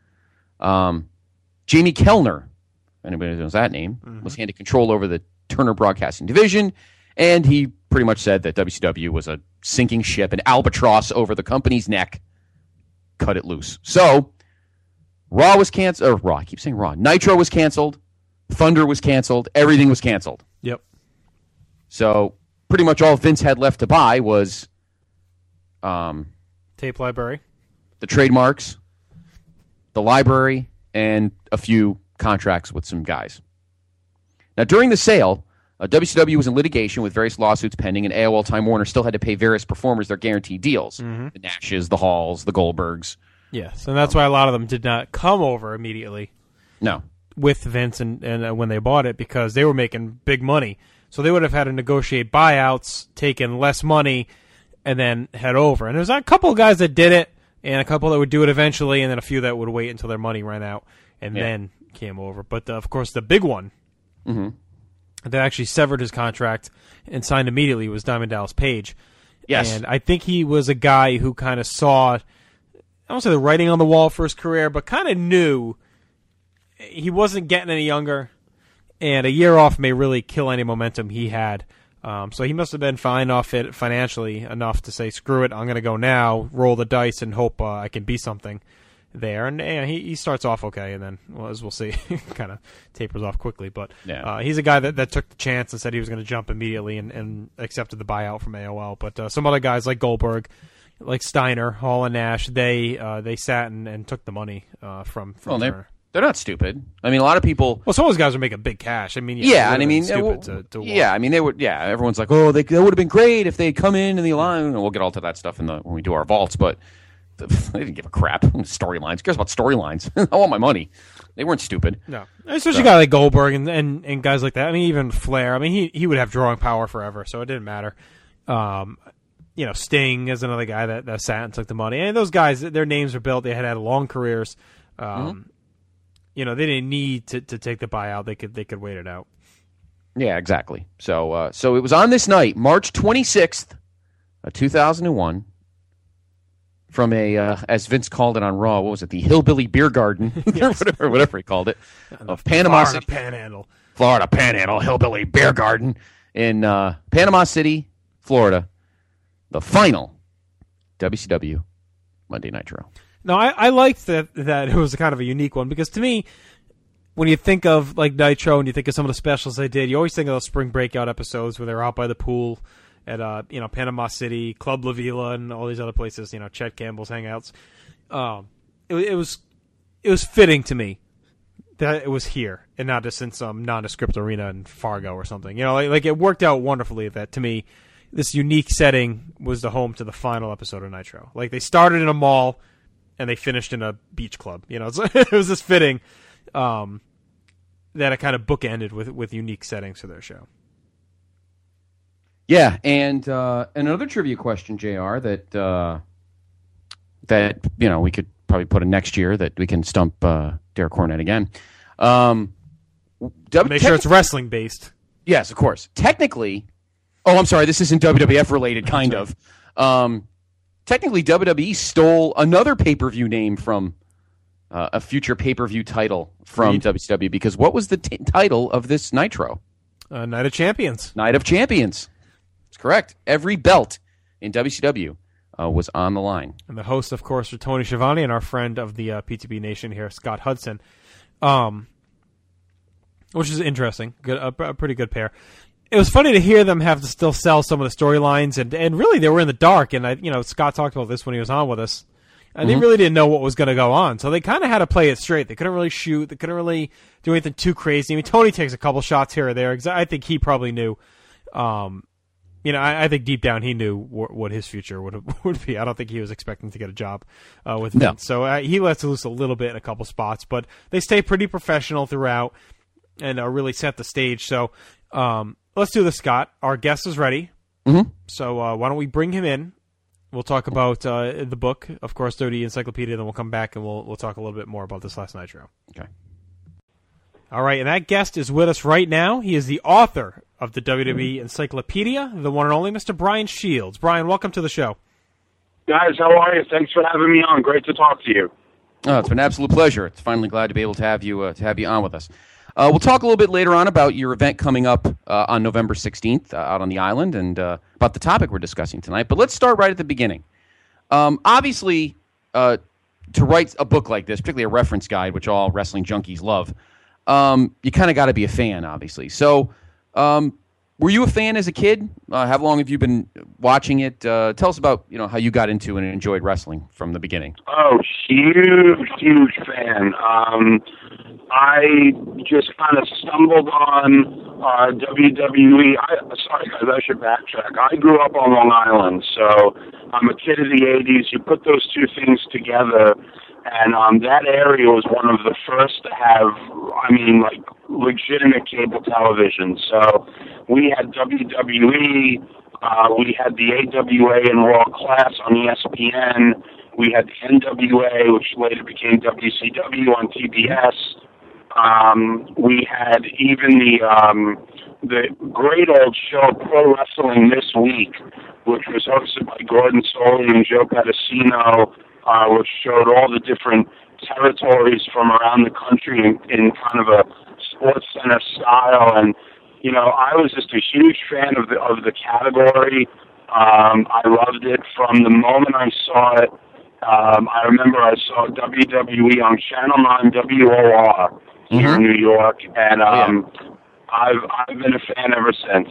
Jamie Kellner, anybody who knows that name, was handed control over the Turner Broadcasting division, and he pretty much said that WCW was a sinking ship, an albatross over the company's neck. Cut it loose. So Raw was canceled. I keep saying Raw. Nitro was canceled. Thunder was canceled. Everything was canceled. Yep. So pretty much all Vince had left to buy was Tape library, the trademarks, the library, and a few contracts with some guys. Now, during the sale, WCW was in litigation with various lawsuits pending, and AOL Time Warner still had to pay various performers their guaranteed deals. Mm-hmm. The Nashes, the Halls, the Goldbergs. Yes, and that's why a lot of them did not come over immediately. No. With Vince and when they bought it, because they were making big money. So they would have had to negotiate buyouts, take in less money, and then head over. And there was a couple of guys that did it, and a couple that would do it eventually, and then a few that would wait until their money ran out and then came over. But, of course, the big one that actually severed his contract and signed immediately was Diamond Dallas Page. Yes. And I think he was a guy who kind of saw, I won't say the writing on the wall for his career, but kind of knew he wasn't getting any younger, and a year off may really kill any momentum he had. So he must have been fine off it financially enough to say, screw it, I'm going to go now, roll the dice, and hope I can be something there. And he starts off okay, and then, well, as we'll see, kind of tapers off quickly. But he's a guy that took the chance and said he was going to jump immediately and accepted the buyout from AOL. But some other guys like Goldberg, like Steiner, Hall, and Nash, they sat and took the money from Turner. They're not stupid. I mean, a lot of people. Well, some of those guys are making big cash. I mean, stupid to watch. I mean, they would. Yeah, everyone's like, oh, they would have been great if they had come in the line. And we'll get all to that stuff when we do our vaults, but they didn't give a crap. Storylines. Who cares about storylines? I want my money. They weren't stupid. No, especially a guy like Goldberg and guys like that. I mean, even Flair. I mean, he would have drawing power forever, so it didn't matter. Sting is another guy that sat and took the money. And those guys, their names were built. They had long careers. They didn't need to take the buyout. They could wait it out. Yeah, exactly. So it was on this night, March 26th, 2001, from a as Vince called it on Raw. What was it? The Hillbilly Beer Garden, or whatever he called it, of Panama City, Florida Panhandle Hillbilly Beer Garden in Panama City, Florida. The final WCW Monday Nitro. No, I liked that it was kind of a unique one, because to me, when you think of like Nitro and you think of some of the specials they did, you always think of those spring breakout episodes where they're out by the pool at Panama City, Club La Vila, and all these other places. Chet Campbell's hangouts. It was fitting to me that it was here and not just in some nondescript arena in Fargo or something. Like it worked out wonderfully that, to me, this unique setting was the home to the final episode of Nitro. Like, they started in a mall and they finished in a beach club. It was just fitting that it kind of bookended with unique settings for their show. Yeah, and another trivia question, JR, that we could probably put in next year that we can stump Derek Cornette again. Make sure it's wrestling based. Yes, of course. Technically, I'm sorry, this isn't WWF related, kind of. Technically, WWE stole another pay-per-view name from a future pay-per-view title from WCW, because what was the title of this Nitro? Night of Champions. Night of Champions. That's correct. Every belt in WCW was on the line. And the host, of course, were Tony Schiavone and our friend of the PTB Nation here, Scott Hudson, which is interesting. A pretty good pair. It was funny to hear them have to still sell some of the storylines, and really they were in the dark. And Scott talked about this when he was on with us. And they really didn't know what was going to go on, so they kind of had to play it straight. They couldn't really shoot. They couldn't really do anything too crazy. I mean, Tony takes a couple shots here or there. I think he probably knew. I think deep down he knew what his future would be. I don't think he was expecting to get a job with Vince. So he lets loose a little bit in a couple spots, but they stay pretty professional throughout and really set the stage. So let's do this, Scott. Our guest is ready. Mm-hmm. So why don't we bring him in? We'll talk about the book, of course, the encyclopedia, then we'll come back and we'll talk a little bit more about this last Nitro. Okay. All right, and that guest is with us right now. He is the author of the WWE Encyclopedia, the one and only Mr. Brian Shields. Brian, welcome to the show. Guys, how are you? Thanks for having me on. Great to talk to you. Oh, it's been an absolute pleasure. It's finally glad to be able to have you on with us. We'll talk a little bit later on about your event coming up on November 16th out on the island and about the topic we're discussing tonight. But let's start right at the beginning. Obviously, to write a book like this, particularly a reference guide, which all wrestling junkies love, you kind of got to be a fan, obviously. So Were you a fan as a kid? How long have you been watching it? Tell us about how you got into and enjoyed wrestling from the beginning. Oh, huge fan. I just kind of stumbled on WWE. Sorry guys, I should backtrack. I grew up on Long Island, so I'm a kid of the '80s. You put those two things together, and that area was one of the first to have, legitimate cable television. So we had WWE, we had the AWA and World Class on ESPN, we had the NWA, which later became WCW on TBS. We had even the great old show Pro Wrestling This Week, which was hosted by Gordon Soley and Joe Pedicino, which showed all the different territories from around the country in kind of a sports center style. And I was just a huge fan of the category. I loved it from the moment I saw it. I remember I saw WWE on Channel 9 WOR here in New York, and I've been a fan ever since.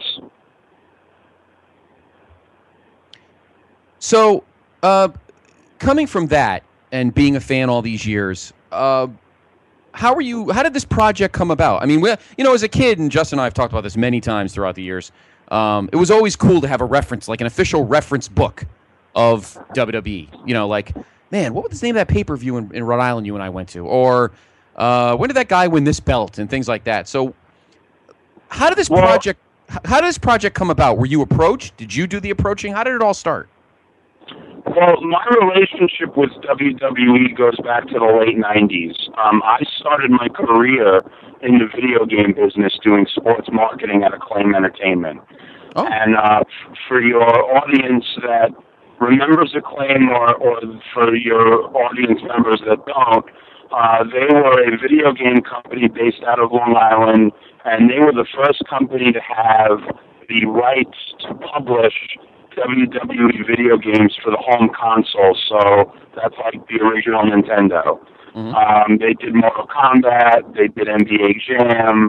So, coming from that and being a fan all these years, how did this project come about? I mean, as a kid, and Justin and I have talked about this many times throughout the years, it was always cool to have a reference, like an official reference book of WWE. Like, man, what was the name of that pay-per-view in Rhode Island you and I went to? Or when did that guy win this belt and things like that? So how did this project come about? Were you approached? Did you do the approaching? How did it all start? Well, my relationship with WWE goes back to the late 90s. I started my career in the video game business doing sports marketing at Acclaim Entertainment. Oh. And for your audience that remembers Acclaim or for your audience members that don't, they were a video game company based out of Long Island, and they were the first company to have the rights to publish WWE video games for the home console, so that's like the original Nintendo. Mm-hmm. They did Mortal Kombat, they did NBA Jam.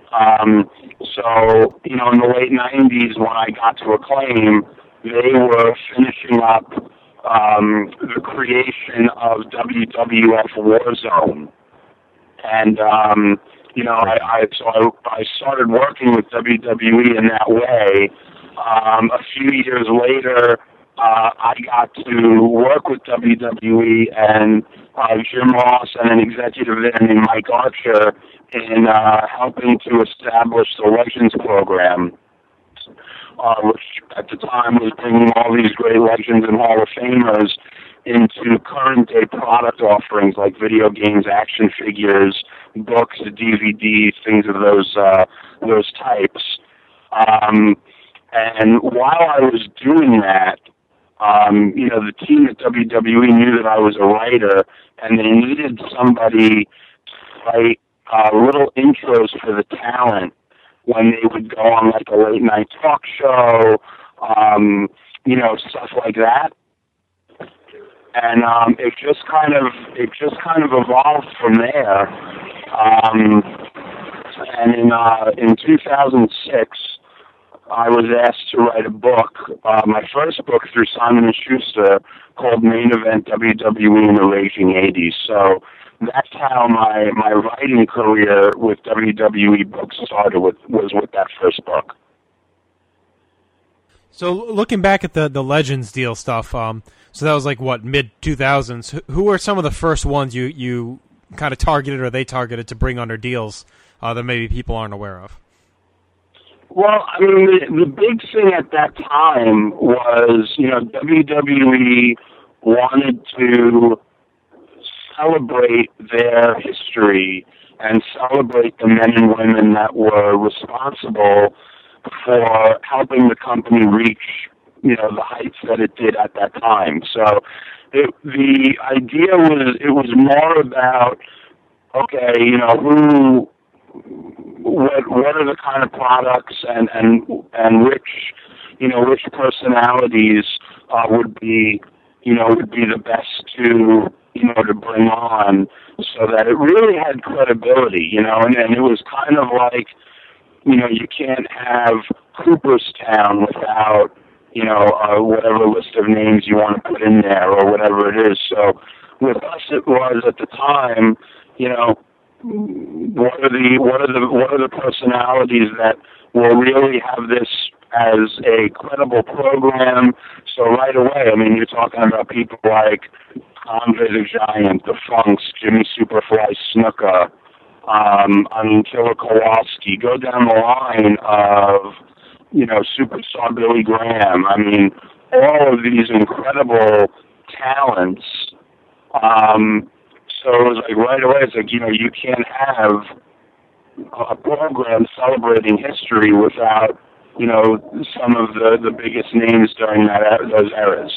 So, in the late 90s when I got to Acclaim, they were finishing up the creation of WWF Warzone. And, I started working with WWE in that way. A few years later, I got to work with WWE and Jim Ross and an executive there named Mike Archer in helping to establish the Legends program, which at the time was bringing all these great legends and Hall of Famers into current-day product offerings like video games, action figures, books, DVDs, things of those types. And while I was doing that, the team at WWE knew that I was a writer, and they needed somebody to write little intros for the talent when they would go on like a late night talk show, stuff like that. And it just kind of evolved from there. And in 2006. I was asked to write a book, my first book through Simon & Schuster, called Main Event WWE in the Raging 80s. So that's how my writing career with WWE books started, was with that first book. So looking back at the Legends deal stuff, so that was like, mid-2000s. Who are some of the first ones you kind of targeted or they targeted to bring under deals that maybe people aren't aware of? Well, I mean, the big thing at that time was, WWE wanted to celebrate their history and celebrate the men and women that were responsible for helping the company reach, the heights that it did at that time. So the idea was more about, okay, what are the kind of products and which personalities would be the best to bring on, so that it really had credibility, and it was kind of like, you can't have Cooperstown without, whatever list of names you want to put in there or whatever it is. So with us, it was at the time, what are the personalities that will really have this as a credible program? So right away, I mean, you're talking about people like Andre the Giant, the Funks, Jimmy Superfly Snuka, Killer Kowalski. Go down the line of, Superstar Billy Graham. I mean, all of these incredible talents. So it was like right away, it's like, you can't have a program celebrating history without, some of the biggest names during those eras.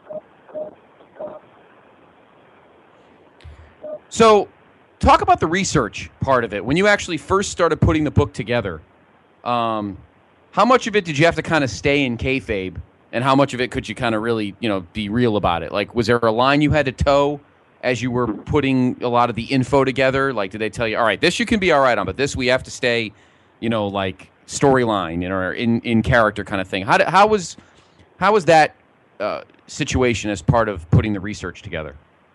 So, talk about the research part of it. When you actually first started putting the book together, how much of it did you have to kind of stay in kayfabe, and how much of it could you kind of really, be real about it? Like, was there a line you had to toe as you were putting a lot of the info together? Like, did they tell you, all right, this you can be all right on, but this we have to stay, like storyline, or in character kind of thing? How was that situation as part of putting the research together?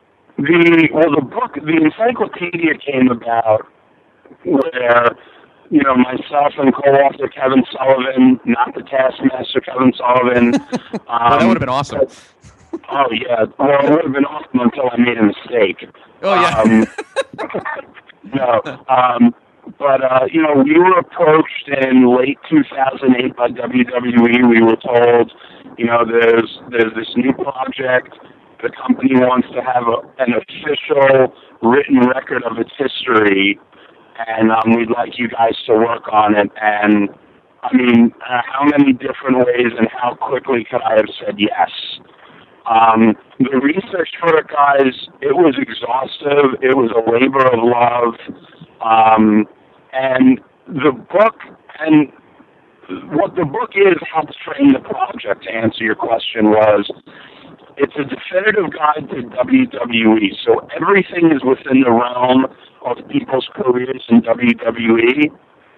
The encyclopedia came about where, myself and co-author Kevin Sullivan, not the Taskmaster Kevin Sullivan. Well, that would have been awesome. Oh, yeah. Well, it would have been awesome until I made a mistake. Oh, yeah. But we were approached in late 2008 by WWE. We were told, there's this new project. The company wants to have an official written record of its history, and we'd like you guys to work on it. And, I mean, how many different ways and how quickly could I have said yes? The research for it, guys, it was exhaustive. It was a labor of love. And the book, and what the book is, helps frame the project, to answer your question, was it's a definitive guide to WWE. So everything is within the realm of people's careers in WWE.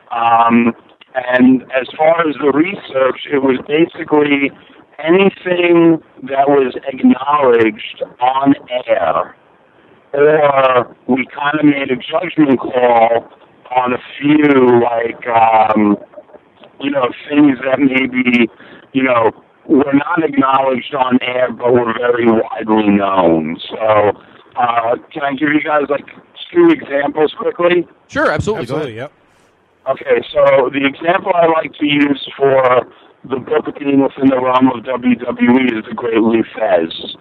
And as far as the research, it was basically anything that was acknowledged on air, or we kind of made a judgment call on a few, like, things that maybe, were not acknowledged on air, but were very widely known. So, can I give you guys, like, 2 examples quickly? Sure, absolutely. Absolutely, yep. Okay, so the example I like to use for the book being within the realm of WWE is the great Lou Thesz.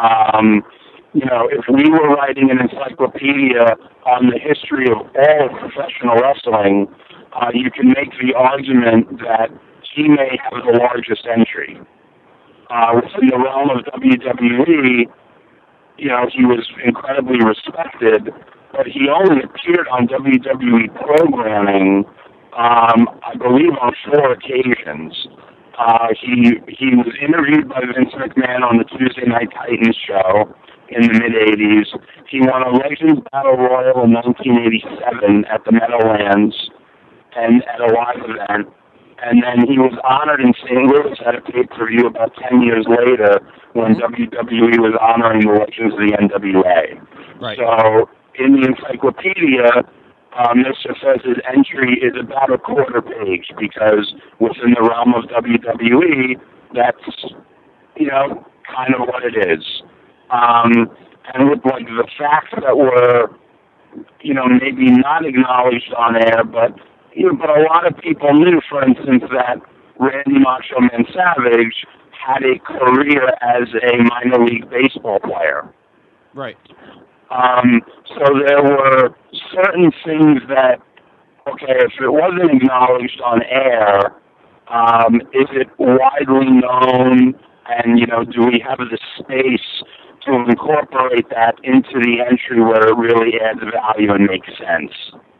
If we were writing an encyclopedia on the history of all of professional wrestling, you can make the argument that he may have the largest entry. Within the realm of WWE, he was incredibly respected, but he only appeared on WWE programming, I believe, on 4 occasions. He was interviewed by Vince McMahon on the Tuesday Night Titans show in the mid-'80s. He won a Legends Battle Royal in 1987 at the Meadowlands and at a live event. And then he was honored in St. Louis at a pay-per-view about 10 years later when WWE was honoring the Legends of the NWA. Right. So in the encyclopedia, Mr. Thesz's entry is about a quarter page because within the realm of WWE, that's, kind of what it is. And with, like, the facts that were, maybe not acknowledged on air, but a lot of people knew, for instance, that Randy Macho Man Savage had a career as a minor league baseball player. Right. So there were certain things that, okay, if it wasn't acknowledged on air, is it widely known, and, do we have the space to incorporate that into the entry where it really adds value and makes sense?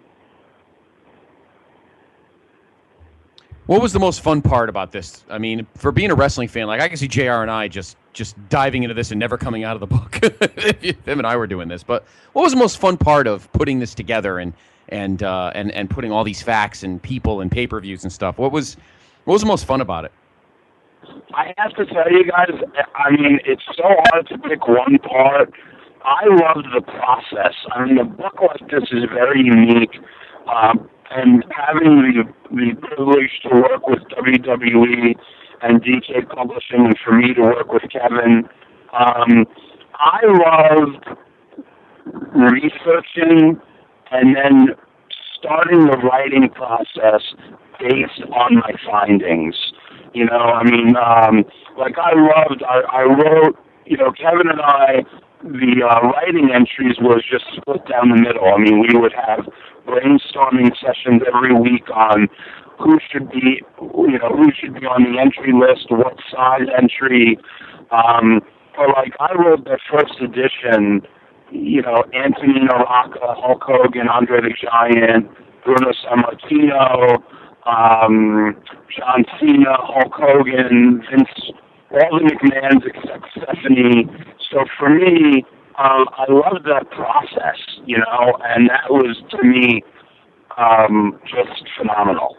What was the most fun part about this? I mean, for being a wrestling fan, like I can see JR and I just diving into this and never coming out of the book. Him and I were doing this, but what was the most fun part of putting this together and putting all these facts and people and pay-per-views and stuff? What was What was the most fun about it? I have to tell you guys, I mean, it's so hard to pick one part. I loved the process. I mean, a book like this is very unique, and having the privilege to work with WWE and DK Publishing, and for me to work with Kevin, I loved researching and then starting the writing process based on my findings. You know, I mean, like I wrote, you know, Kevin and I, the writing entries was just split down the middle. I mean, we would have brainstorming sessions every week on who should be on the entry list, what size entry. But like I wrote the first edition, you know, Anthony Naraka, Hulk Hogan, Andre the Giant, Bruno Sammartino, John Cena, Hulk Hogan, Vince, all the McMahons except Stephanie. So for me, I loved that process, you know, and that was, to me, just phenomenal.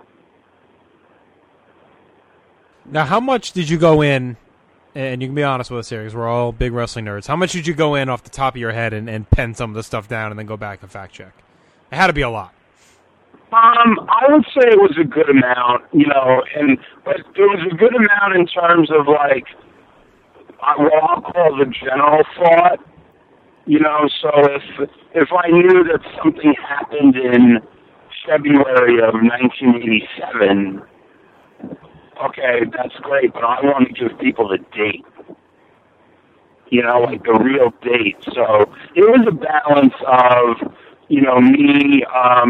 Now, how much did you go in, and you can be honest with us here, because we're all big wrestling nerds, how much did you go in off the top of your head and pen some of the stuff down and then go back and fact check? It had to be a lot. I would say it was a good amount, you know, but it was a good amount in terms of like what I'll call the general thought, you know. So if I knew that something happened in February of 1987, okay, that's great, but I want to give people the date, you know, like the real date. So it was a balance of, you know, me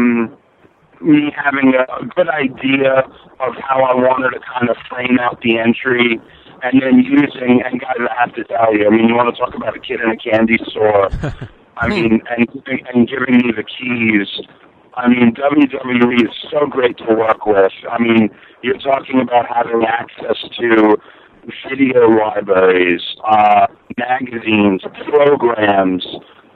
having a good idea of how I wanted to kind of frame out the entry, and then using, and guys, I have to tell you, I mean, you want to talk about a kid in a candy store, I mean, and giving me the keys. I mean, WWE is so great to work with. I mean, you're talking about having access to video libraries, magazines, programs,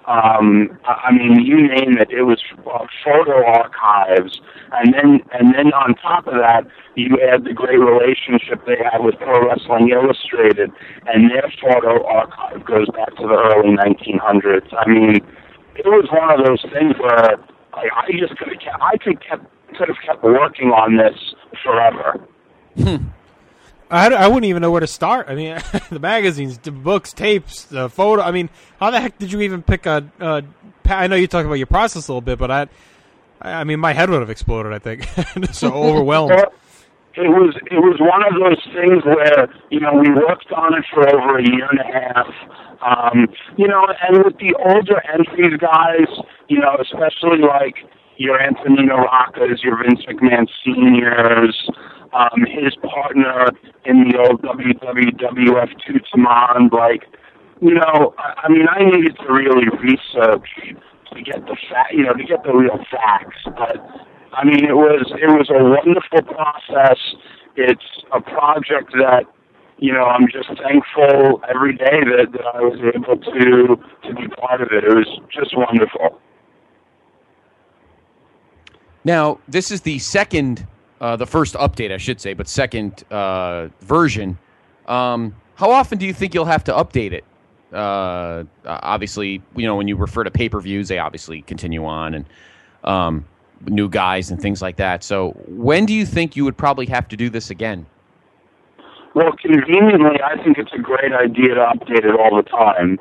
I mean, you name it. It was photo archives, and then on top of that, you add the great relationship they had with Pro Wrestling Illustrated, and their photo archive goes back to the early 1900s. I mean, it was one of those things where I just could have kept working on this forever. I wouldn't even know where to start. I mean, the magazines, the books, tapes, the photo. I mean, how the heck did you even pick a I know you talked about your process a little bit, but I mean, my head would have exploded, I think. So overwhelmed. It was one of those things where, you know, we worked on it for over a year and a half. You know, and with the older entries, guys, you know, especially like your Anthony Narakas, your Vince McMahon Seniors, his partner in the old WWF Tutamon, like, you know, I mean, I needed to really research to get to get the real facts. But I mean, it was a wonderful process. It's a project that, you know, I'm just thankful every day that I was able to be part of it. It was just wonderful. Now, this is the first update, I should say, but second version. How often do you think you'll have to update it? Obviously, you know, when you refer to pay-per-views, they obviously continue on, and new guys and things like that. So when do you think you would probably have to do this again? Well, conveniently, I think it's a great idea to update it all the time.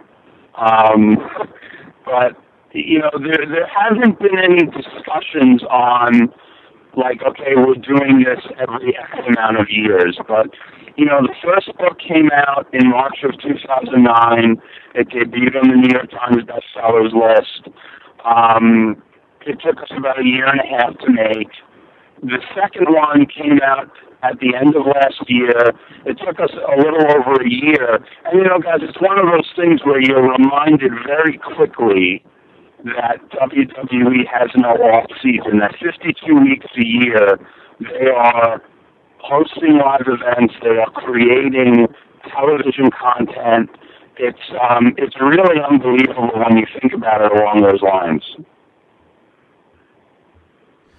But, you know, there hasn't been any discussions on, like, okay, we're doing this every X amount of years. But, you know, the first book came out in March of 2009. It debuted on the New York Times bestsellers list. It took us about a year and a half to make. The second one came out at the end of last year. It took us a little over a year. And, you know, guys, it's one of those things where you're reminded very quickly that WWE has no off season, that 52 weeks a year they are hosting live events, they are creating television content. It's really unbelievable when you think about it along those lines.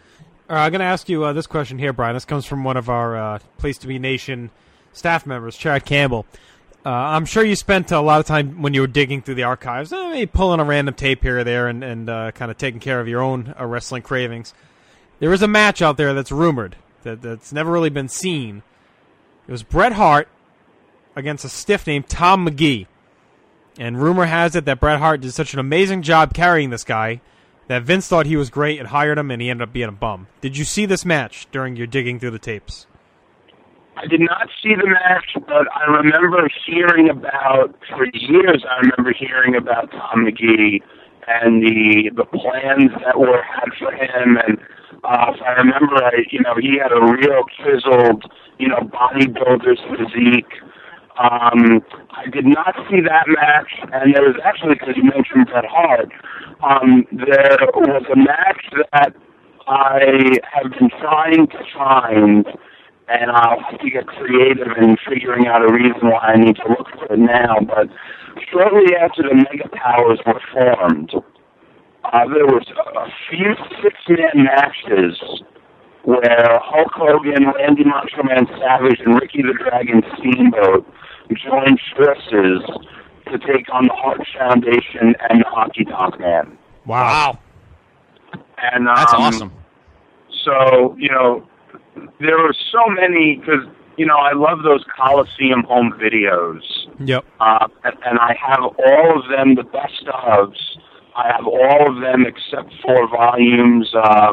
I'm going to ask you this question here, Brian. This comes from one of our Place to Be Nation staff members, Chad Campbell. I'm sure you spent a lot of time when you were digging through the archives, maybe pulling a random tape here or there and kind of taking care of your own wrestling cravings. There is a match out there that's rumored that's never really been seen. It was Bret Hart against a stiff named Tom McGee. And rumor has it that Bret Hart did such an amazing job carrying this guy that Vince thought he was great and hired him, and he ended up being a bum. Did you see this match during your digging through the tapes? I did not see the match, but I remember hearing about, for years I remember hearing about Tom McGee and the plans that were had for him. And if I remember, he had a real chiseled, bodybuilder's physique. I did not see that match, and there was actually, because you mentioned Bret Hart, there was a match that I have been trying to find, and I'll have to get creative in figuring out a reason why I need to look for it now, but shortly after the Mega Powers were formed, there was a few six-man matches where Hulk Hogan, Randy Macho Man Savage, and Ricky the Dragon Steamboat joined forces to take on the Hart Foundation and the Honky Tonk Man. Wow. And that's awesome. So, there were so many, because, I love those Coliseum home videos. Yep. And I have all of them, the best ofs. I have all of them except for volumes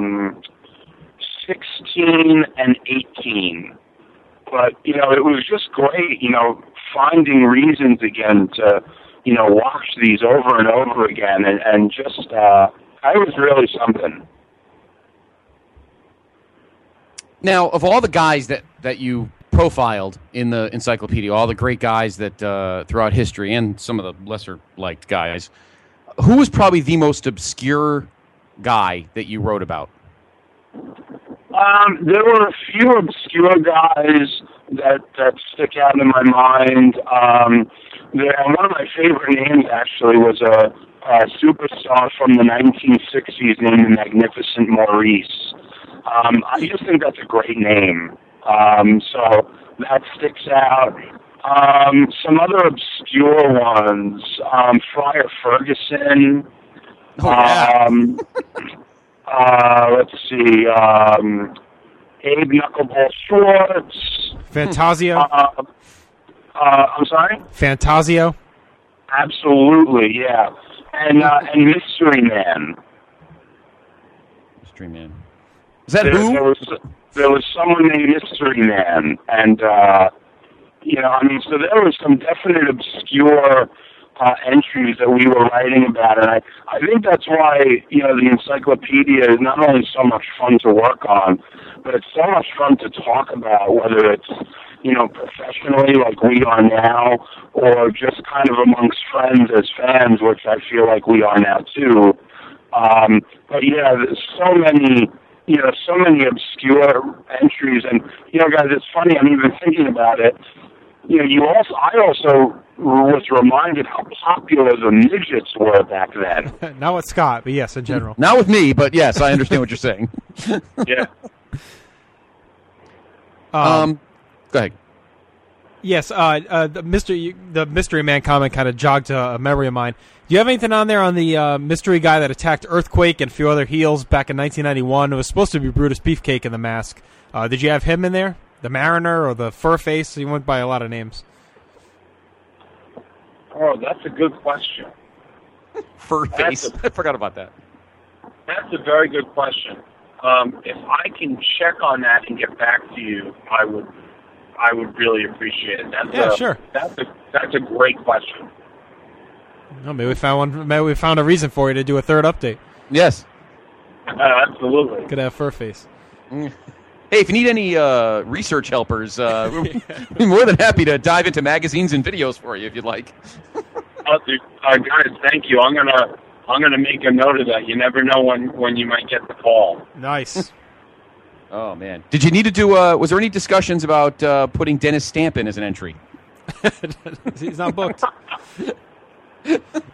16 and 18. But, it was just great, finding reasons again to, watch these over and over again. And just, it was really something. Now, of all the guys that you profiled in the encyclopedia, all the great guys that throughout history and some of the lesser-liked guys, who was probably the most obscure guy that you wrote about? There were a few obscure guys that stick out in my mind. One of my favorite names, actually, was a superstar from the 1960s named the Magnificent Maurice. I just think that's a great name. So that sticks out. Some other obscure ones, Friar Ferguson. Oh, yeah. Let's see, Abe Knuckleball Schwartz. Fantasio? I'm sorry? Fantasio? Absolutely, yeah. And Mystery Man. Mystery Man. Is that who? There was someone named Mystery Man, and so there was some definite obscure entries that we were writing about, and I think that's why the encyclopedia is not only so much fun to work on, but it's so much fun to talk about, whether it's professionally like we are now, or just kind of amongst friends as fans, which I feel like we are now too. But yeah, there's so many obscure entries, and guys, it's funny. I'm even thinking about it. I also was reminded how popular the midgets were back then. Not with Scott, but yes, in general. Not with me, but yes, I understand what you're saying. Yeah. Go ahead. Yes, the Mystery Man comment kind of jogged a memory of mine. Do you have anything on there on the mystery guy that attacked Earthquake and a few other heels back in 1991? It was supposed to be Brutus Beefcake in the mask. Did you have him in there? The Mariner or the Furface? He went by a lot of names. Oh, that's a good question. Furface. I forgot about that. That's a very good question. If I can check on that and get back to you, I would really appreciate it. Sure. That's a great question. Oh, maybe we found one. Maybe we found a reason for you to do a third update. Yes. Absolutely. Could have Furface. Hey, if you need any research helpers, we're more than happy to dive into magazines and videos for you if you'd like. Guys, thank you. I'm gonna make a note of that. You never know when you might get the call. Nice. Oh man, did you need to do? Was there any discussions about putting Dennis Stamp in as an entry? He's not booked.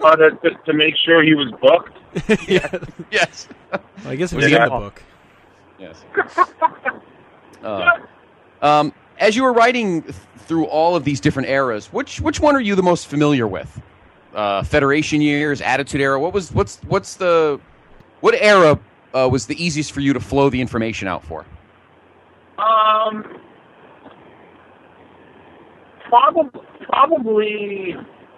To make sure he was booked. Yeah. Yes. Well, I guess it was in the book. Yes. As you were writing through all of these different eras, which one are you the most familiar with? Federation years, Attitude Era. What era was the easiest for you to flow the information out for? Probably.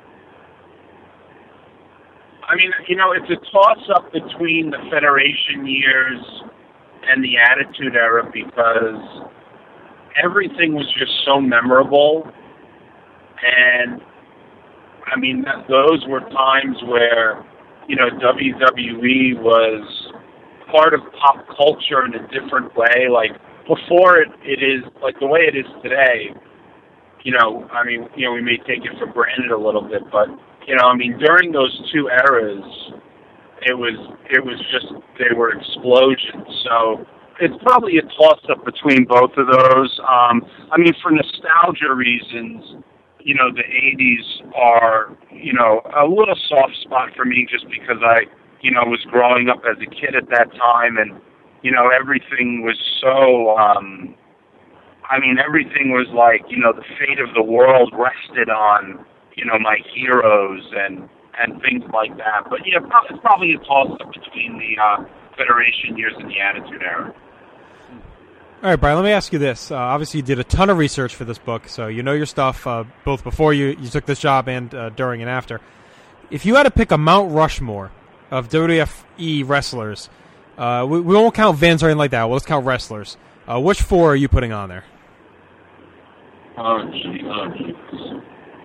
I mean, it's a toss-up between the Federation years and the Attitude Era because everything was just so memorable. And, I mean, those were times where, WWE was part of pop culture in a different way. Like, before it is, like the way it is today, we may take it for granted a little bit, but, during those two eras, it was just, they were explosions. So it's probably a toss-up between both of those. For nostalgia reasons, the 80s are, a little soft spot for me just because I, was growing up as a kid at that time and, everything was so, everything was like, the fate of the world rested on, my heroes and things like that. But yeah, it's probably a toss-up between the Federation years and the Attitude Era. All right, Brian, let me ask you this. Obviously, you did a ton of research for this book, so you know your stuff both before you took this job and during and after. If you had to pick a Mount Rushmore of WWE wrestlers, we won't count Vince or anything like that. Well, let's count wrestlers. Which four are you putting on there? Oh, jeez.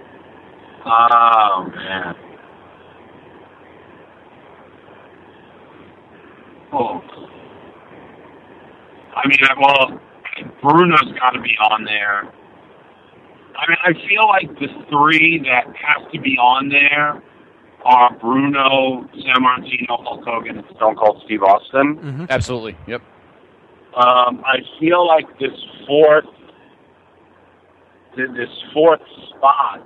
Oh, man. Oh. Bruno's got to be on there. I feel like the three that have to be on there are Bruno, Sammartino, Hulk Hogan, and Stone Cold Steve Austin. Mm-hmm. Absolutely, yep. I feel like this fourth spot,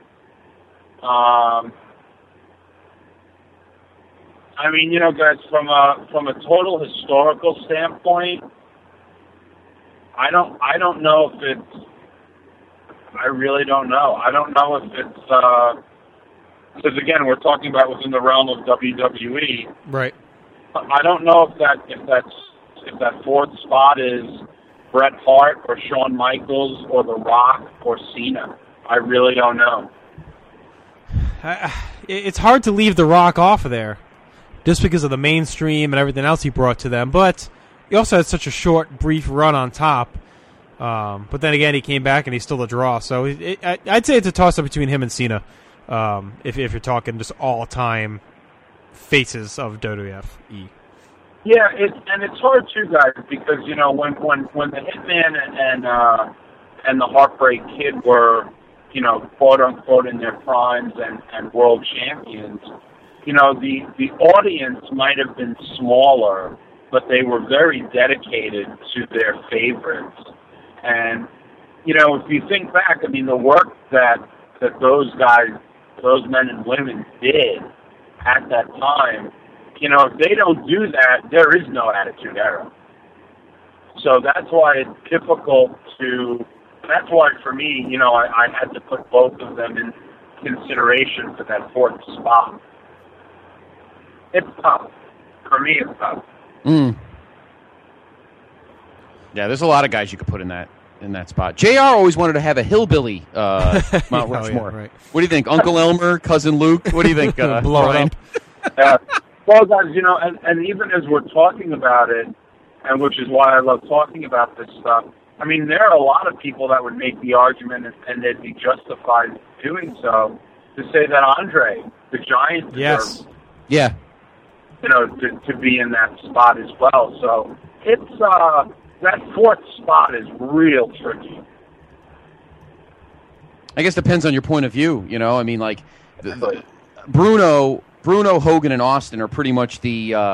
guys, from a total historical standpoint, I really don't know. I don't know if it's because again, we're talking about within the realm of WWE. Right. I don't know if that fourth spot is Bret Hart or Shawn Michaels or The Rock or Cena. I really don't know. It's hard to leave The Rock off of there just because of the mainstream and everything else he brought to them, but he also had such a short, brief run on top. But then again, he came back and he's still a draw. So I'd say it's a toss-up between him and Cena, if you're talking just all-time faces of WWE. Yeah, it's hard too, guys, because when the Hitman and the Heartbreak Kid were quote unquote in their primes and world champions, the audience might have been smaller, but they were very dedicated to their favorites. And, if you think back, the work that those guys, those men and women did at that time, if they don't do that, there is no Attitude Era. So that's why it's difficult that's why for me, I had to put both of them in consideration for that fourth spot. It's tough. For me, it's tough. Mm. Yeah, there's a lot of guys you could put in that spot. JR always wanted to have a hillbilly Mount Rushmore. Yeah, right. What do you think, Uncle Elmer, Cousin Luke? What do you think? Blow it up. Well, guys, and even as we're talking about it, and which is why I love talking about this stuff, there are a lot of people that would make the argument, and they'd be justified doing so, to say that Andre, the Giant, deserves, yeah, to be in that spot as well. So it's that fourth spot is real tricky. I guess it depends on your point of view. Bruno, Hogan, and Austin are pretty much the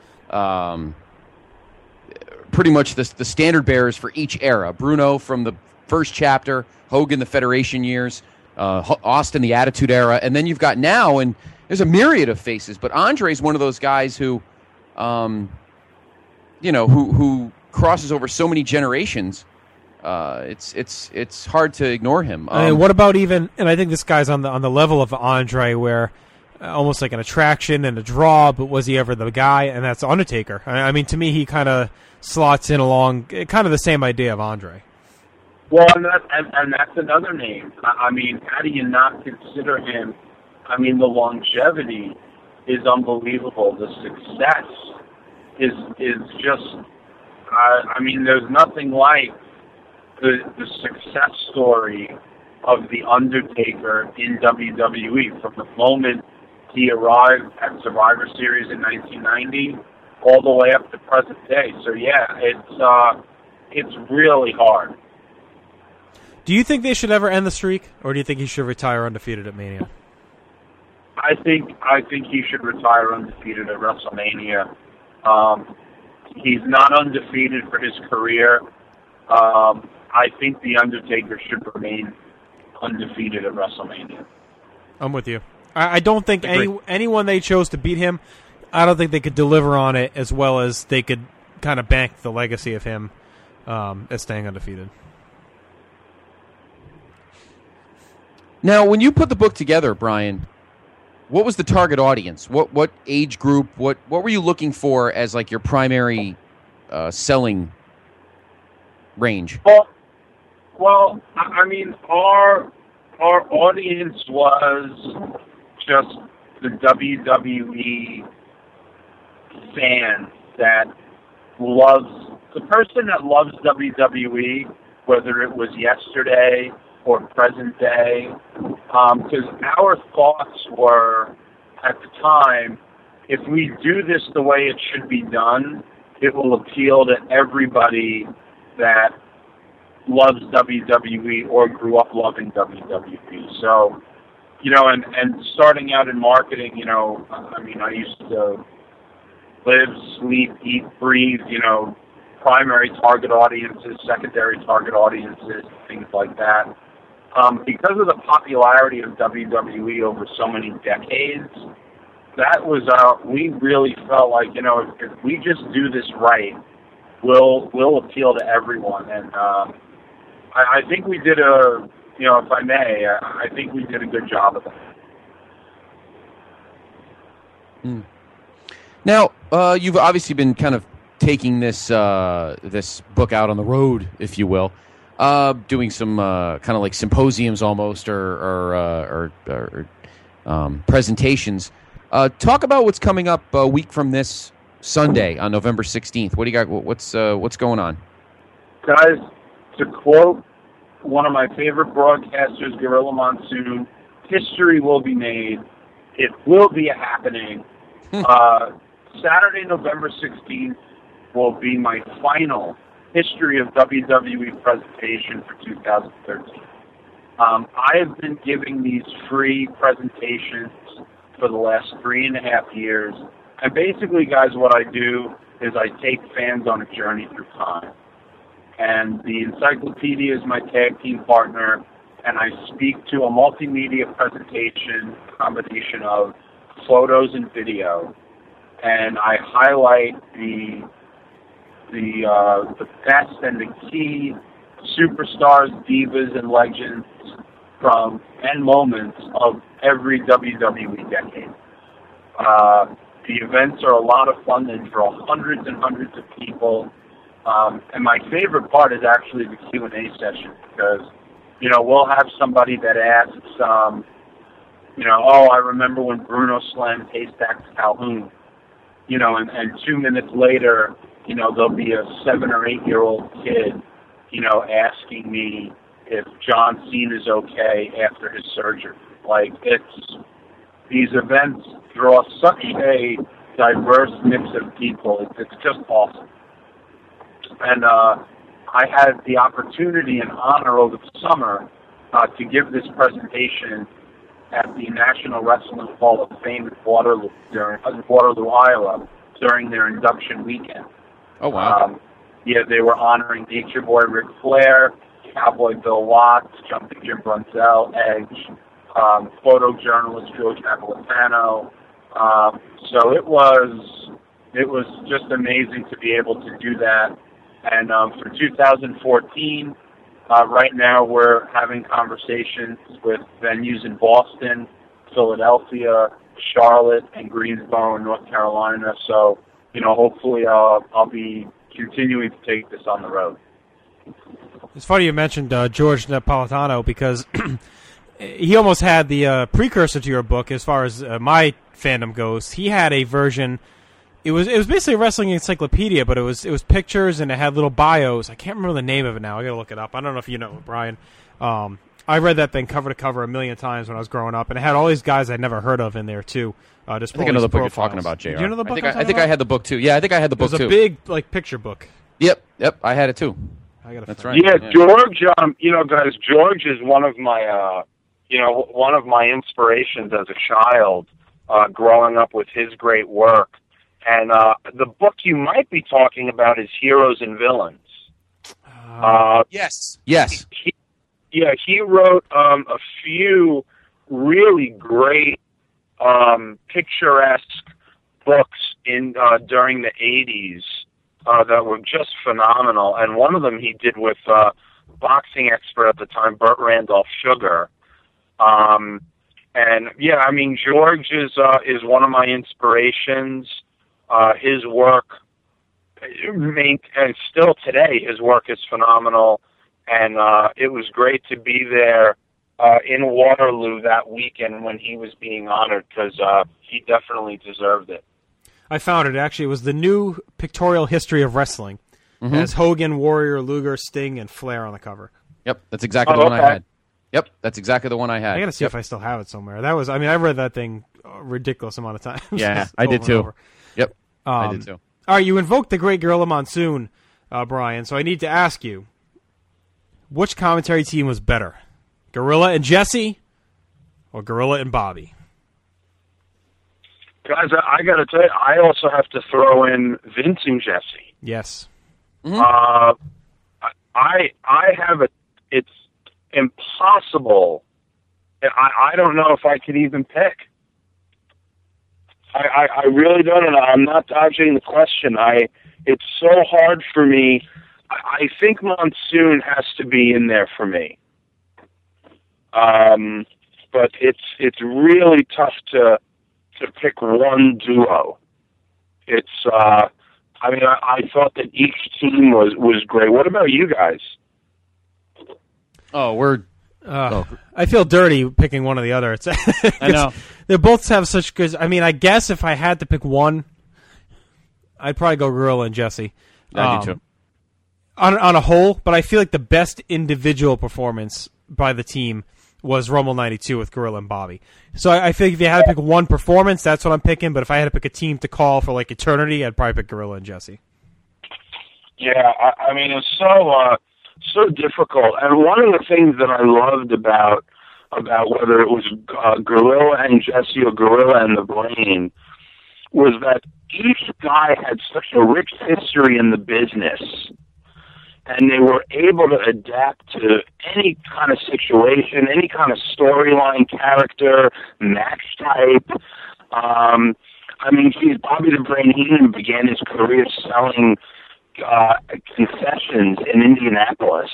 standard bearers for each era. Bruno from the first chapter, Hogan the Federation years, Austin the Attitude Era, and then you've got now, and there's a myriad of faces. But Andre's one of those guys who, who crosses over so many generations. It's hard to ignore him. I mean, what about even? And I think this guy's on the level of Andre, where almost like an attraction and a draw. But was he ever the guy? And that's Undertaker. I mean, to me, he kind of slots in along kind of the same idea of Andre. Well, and that's another name. I mean, how do you not consider him? I mean, the longevity is unbelievable. The success is just. I mean, there's nothing like the success story of the Undertaker in WWE from the moment he arrived at Survivor Series in 1990 all the way up to present day. So yeah, it's really hard. Do you think they should ever end the streak, or do you think he should retire undefeated at Mania? I think he should retire undefeated at WrestleMania. He's not undefeated for his career. I think the Undertaker should remain undefeated at WrestleMania. I'm with you. I don't think anyone they chose to beat him, I don't think they could deliver on it as well as they could kind of bank the legacy of him as staying undefeated. Now, when you put the book together, Brian, what was the target audience? What age group? What were you looking for as like your primary selling range? Well, I mean, our audience was just the WWE fan that loves the person that loves WWE, whether it was yesterday or present day, because our thoughts were, at the time, if we do this the way it should be done, it will appeal to everybody that loves WWE or grew up loving WWE. So, and starting out in marketing, I mean, I used to live, sleep, eat, breathe, primary target audiences, secondary target audiences, things like that. Because of the popularity of WWE over so many decades, that was we really felt like, if we just do this right, we'll appeal to everyone. And I think we did if I may, I think we did a good job of that. Mm. Now, you've obviously been kind of taking this book out on the road, if you will. Doing some kind of like symposiums almost or presentations. Talk about what's coming up a week from this Sunday on November 16th. What do you got? What's going on? Guys, to quote one of my favorite broadcasters, Gorilla Monsoon, history will be made. It will be a happening. Saturday, November 16th will be my final History of WWE presentation for 2013. I have been giving these free presentations for the last 3.5 years. And basically, guys, what I do is I take fans on a journey through time. And the Encyclopedia is my tag team partner, and I speak to a multimedia presentation, combination of photos and video, and I highlight the best and the key superstars, divas, and legends and moments of every WWE decade. The events are a lot of fun. They draw hundreds and hundreds of people. And my favorite part is actually the Q&A session because, we'll have somebody that asks, I remember when Bruno slammed Haystacks Calhoun, and 2 minutes later, there'll be a 7 or 8 year old kid, asking me if John Cena's okay after his surgery. Like, these events draw such a diverse mix of people. It's just awesome. And I had the opportunity and honor over the summer to give this presentation at the National Wrestling Hall of Fame in Waterloo, Iowa, during their induction weekend. Oh, wow. They were honoring Nature Boy Ric Flair, Cowboy Bill Watts, Jumping Jim Brunzell, Edge, photojournalist Joe Napolitano. So it was just amazing to be able to do that. And for 2014, right now we're having conversations with venues in Boston, Philadelphia, Charlotte, and Greensboro in North Carolina. So, hopefully I'll be continuing to take this on the road. It's funny you mentioned George Napolitano because he almost had the precursor to your book as far as my fandom goes. He had a version. It was basically a wrestling encyclopedia, but it was pictures and it had little bios. I can't remember the name of it now. I gotta look it up. I don't know if you know, Brian. I read that thing cover to cover a million times when I was growing up, and it had all these guys I'd never heard of in there too. Just I think I know the book you're talking about, JR. Do you know the book? I think I had the book too. Yeah, I think I had the book too. It was a big picture book. Yep, I had it too. That's right. Yeah, George. Guys, George is one of my, one of my inspirations as a child, growing up with his great work. And the book you might be talking about is Heroes and Villains. Yes. He wrote a few really great, picturesque books during the 80s that were just phenomenal. And one of them he did with boxing expert at the time, Burt Randolph Sugar. George is one of my inspirations. His work, and still today, his work is phenomenal. And it was great to be there in Waterloo that weekend when he was being honored, because he definitely deserved it. I found it. Actually, it was the New Pictorial History of Wrestling. Mm-hmm. It has Hogan, Warrior, Luger, Sting, and Flair on the cover. Yep, that's exactly the one I had. Yep, that's exactly the one I had. I got to see if I still have it somewhere. I read that thing a ridiculous amount of times. Yeah, I did too. Yep, I did too. All right, you invoked the great Gorilla Monsoon, Brian, so I need to ask you, which commentary team was better, Gorilla and Jesse or Gorilla and Bobby? Guys, I got to tell you, I also have to throw in Vince and Jesse. Yes. Mm-hmm. I have it's impossible. I don't know if I could even pick. I really don't know. I'm not dodging the question. It's so hard for me. I think Monsoon has to be in there for me. But it's really tough to pick one duo. It's I thought that each team was great. What about you guys? Oh, I feel dirty picking one or the other. I know. They both have such good... I guess if I had to pick one, I'd probably go Gorilla and Jesse. I do too. On a whole, but I feel like the best individual performance by the team was Rumble 92 with Gorilla and Bobby. So I feel like if you had to pick one performance, that's what I'm picking. But if I had to pick a team to call for like eternity, I'd probably pick Gorilla and Jesse. Yeah, it's so difficult. And one of the things that I loved about whether it was Gorilla and Jesse or Gorilla and the Brain was that each guy had such a rich history in the business, and they were able to adapt to any kind of situation, any kind of storyline, character, match type. Bobby the Brain Heenan began his career selling concessions in Indianapolis.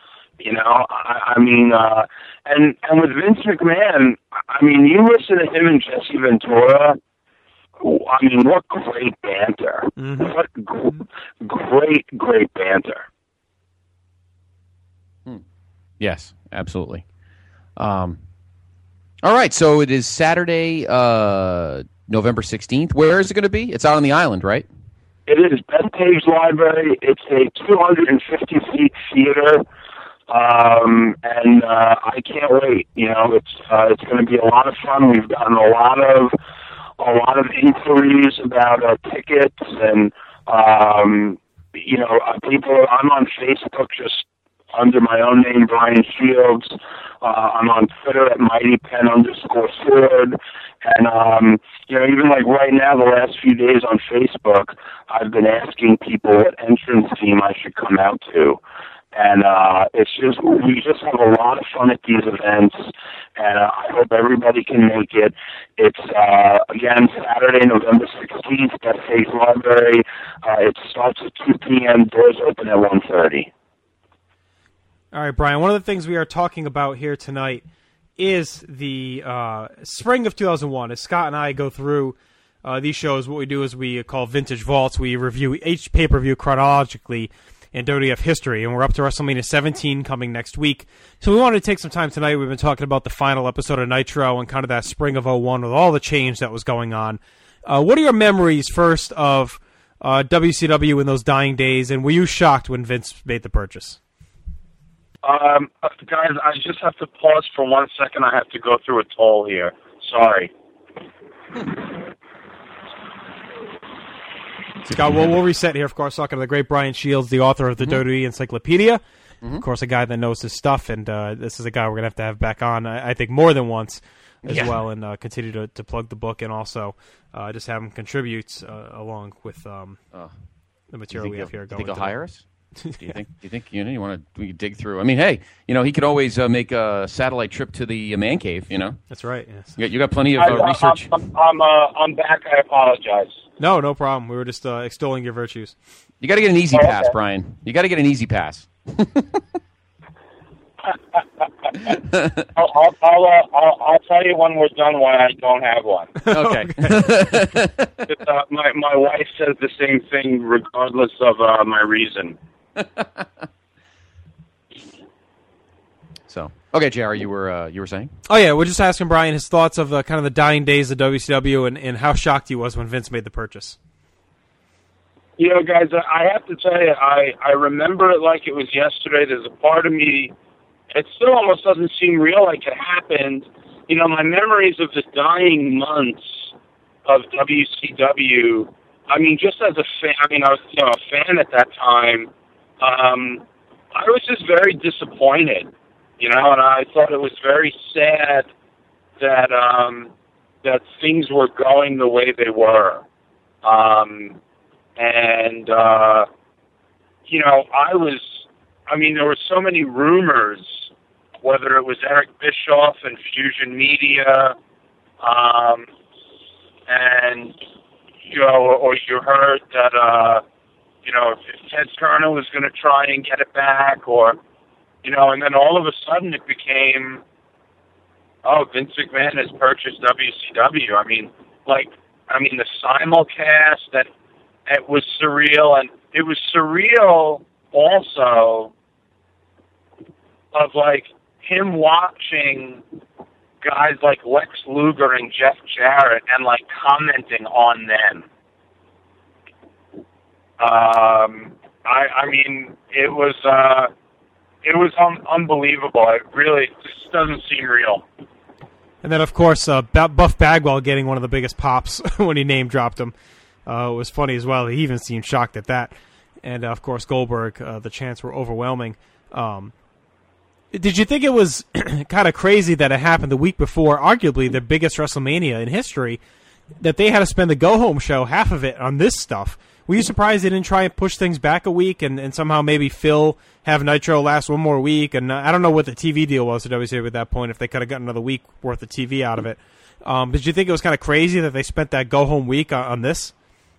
And with Vince McMahon, you listen to him and Jesse Ventura. What great banter! Mm-hmm. What great banter! Yes, absolutely. All right, so it is Saturday, November 16th. Where is it going to be? It's out on the island, right? It is Bethpage Library. It's a 250-seat theater, and I can't wait. It's going to be a lot of fun. We've gotten a lot of inquiries about tickets, and people. I'm on Facebook just under my own name, Brian Shields. I'm on Twitter at MightyPen_Sword. And, even like right now, the last few days on Facebook, I've been asking people what entrance team I should come out to. And it's just, we just have a lot of fun at these events, and I hope everybody can make it. It's, again, Saturday, November 16th at Faith Library. It starts at 2 p.m., doors open at 1:30. All right, Brian, one of the things we are talking about here tonight is the spring of 2001. As Scott and I go through these shows, what we do is we call Vintage Vaults. We review each pay-per-view chronologically in WWF history, and we're up to WrestleMania 17 coming next week. So we wanted to take some time tonight. We've been talking about the final episode of Nitro and kind of that spring of 01 with all the change that was going on. What are your memories, first, of WCW in those dying days, and were you shocked when Vince made the purchase? Guys, I just have to pause for 1 second. I have to go through a toll here. Sorry. Scott, we'll reset here, of course, talking to the great Brian Shields, the author of the WWE Encyclopedia. Of course, a guy that knows his stuff, and this is a guy we're going to have back on, I think, more than once as well, and continue to plug the book and also just have him contribute along with the material we have here. Do you think he'll hire us? Do you think you want to dig through? I mean, hey, he could always make a satellite trip to the man cave. That's right. Yes. You got plenty of research. I'm back. I apologize. No problem. We were just extolling your virtues. You got to get an easy pass, Brian. You got to get an easy pass. I'll tell you when we're done why I don't have one. Okay. My wife says the same thing regardless of my reason. So, okay, JR, you were saying? Oh yeah, we're just asking Brian his thoughts of kind of the dying days of WCW and how shocked he was when Vince made the purchase. Guys, I have to tell you, I remember it like it was yesterday. There's a part of me, it still almost doesn't seem real like it happened. My memories of the dying months of WCW, I mean, just as a fan, I was a fan at that time. I was just very disappointed, and I thought it was very sad that that things were going the way they were. There were so many rumors, whether it was Eric Bischoff and Fusion Media, or you heard that, if Ted Turner was going to try and get it back, or, and then all of a sudden it became, Vince McMahon has purchased WCW. The simulcast, that it was surreal, and it was surreal also of him watching guys like Lex Luger and Jeff Jarrett and commenting on them. It was unbelievable. It really just doesn't seem real. And then, of course, Buff Bagwell getting one of the biggest pops when he name dropped him. It was funny as well. He even seemed shocked at that. And, of course, Goldberg, the chants were overwhelming. Did you think it was kind of crazy that it happened the week before, arguably the biggest WrestleMania in history, that they had to spend the go-home show, half of it, on this stuff? Were you surprised they didn't try and push things back a week and somehow maybe have Nitro last one more week? And I don't know what the TV deal was at WCW at that point, if they could have gotten another week worth of TV out of it. Did you think it was kind of crazy that they spent that go-home week on this?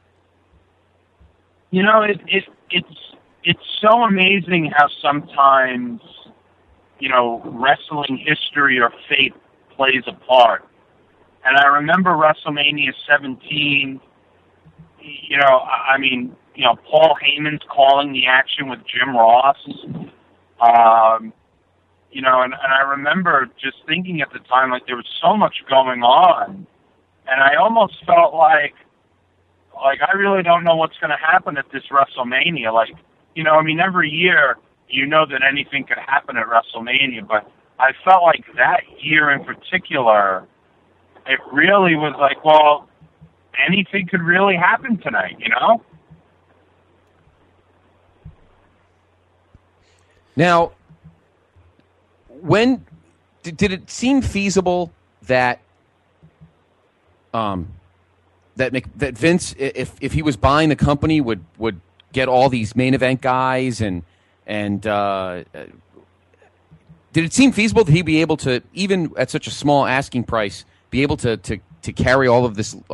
It's so amazing how sometimes, wrestling history or fate plays a part. And I remember WrestleMania 17, Paul Heyman's calling the action with Jim Ross. And I remember just thinking at the time, there was so much going on. And I almost felt like I really don't know what's going to happen at this WrestleMania. Every year, that anything could happen at WrestleMania, but I felt like that year in particular, it really was anything could really happen tonight, Now, when did it seem feasible that that Vince, if he was buying the company, would get all these main event guys and And did it seem feasible that he'd be able to, even at such a small asking price, be able to carry all of this,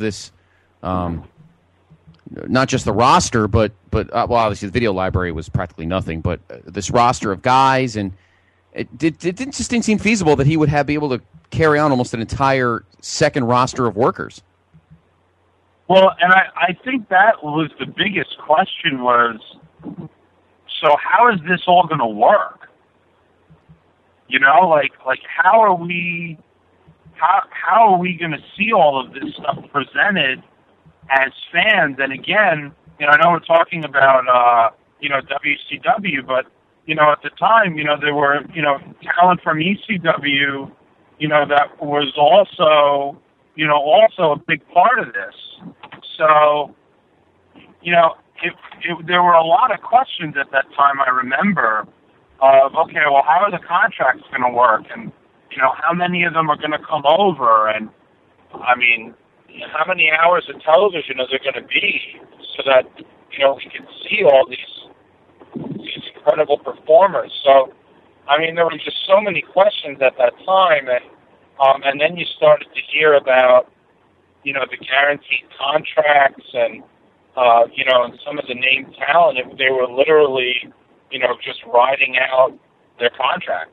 not just the roster, but well, obviously the video library was practically nothing, but this roster of guys, and it didn't seem feasible that he would be able to carry on almost an entire second roster of workers. Well, and I think that was the biggest question was, so how is this all going to work? You know, like how are we going to see all of this stuff presented as fans? And again, you know, I know we're talking about WCW, but you know, at the time, you know, there were, you know, talent from ECW, you know, that was also a big part of this. So, you know, there were a lot of questions at that time, I remember, of, okay, well, how are the contracts going to work? And, you know, how many of them are going to come over? And, I mean, how many hours of television is there going to be so that, you know, we can see all these incredible performers? So, I mean, there were just so many questions at that time. And then you started to hear about, you know, the guaranteed contracts and, you know, and some of the named talent, they were literally, you know, just riding out their contract.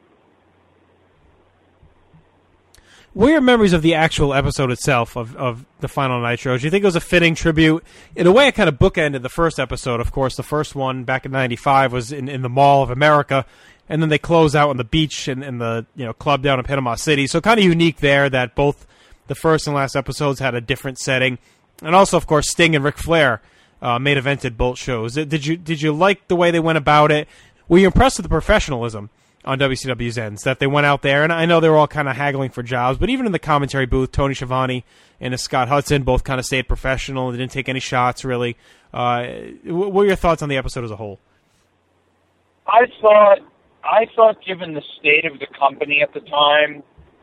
What are your memories of the actual episode itself of the Final Nitro? Do you think it was a fitting tribute? In a way, it kind of bookended the first episode. Of course, the first one back in '95 was in the Mall of America, and then they close out on the beach in the, you know, club down in Panama City. So kind of unique there that both the first and last episodes had a different setting, and also, of course, Sting and Ric Flair main evented both shows. Did you like the way they went about it? Were you impressed with the professionalism on WCW's ends, that they went out there, and I know they were all kind of haggling for jobs, but even in the commentary booth, Tony Schiavone and Scott Hudson both kind of stayed professional. They didn't take any shots, really. What were your thoughts on the episode as a whole? I thought given the state of the company at the time,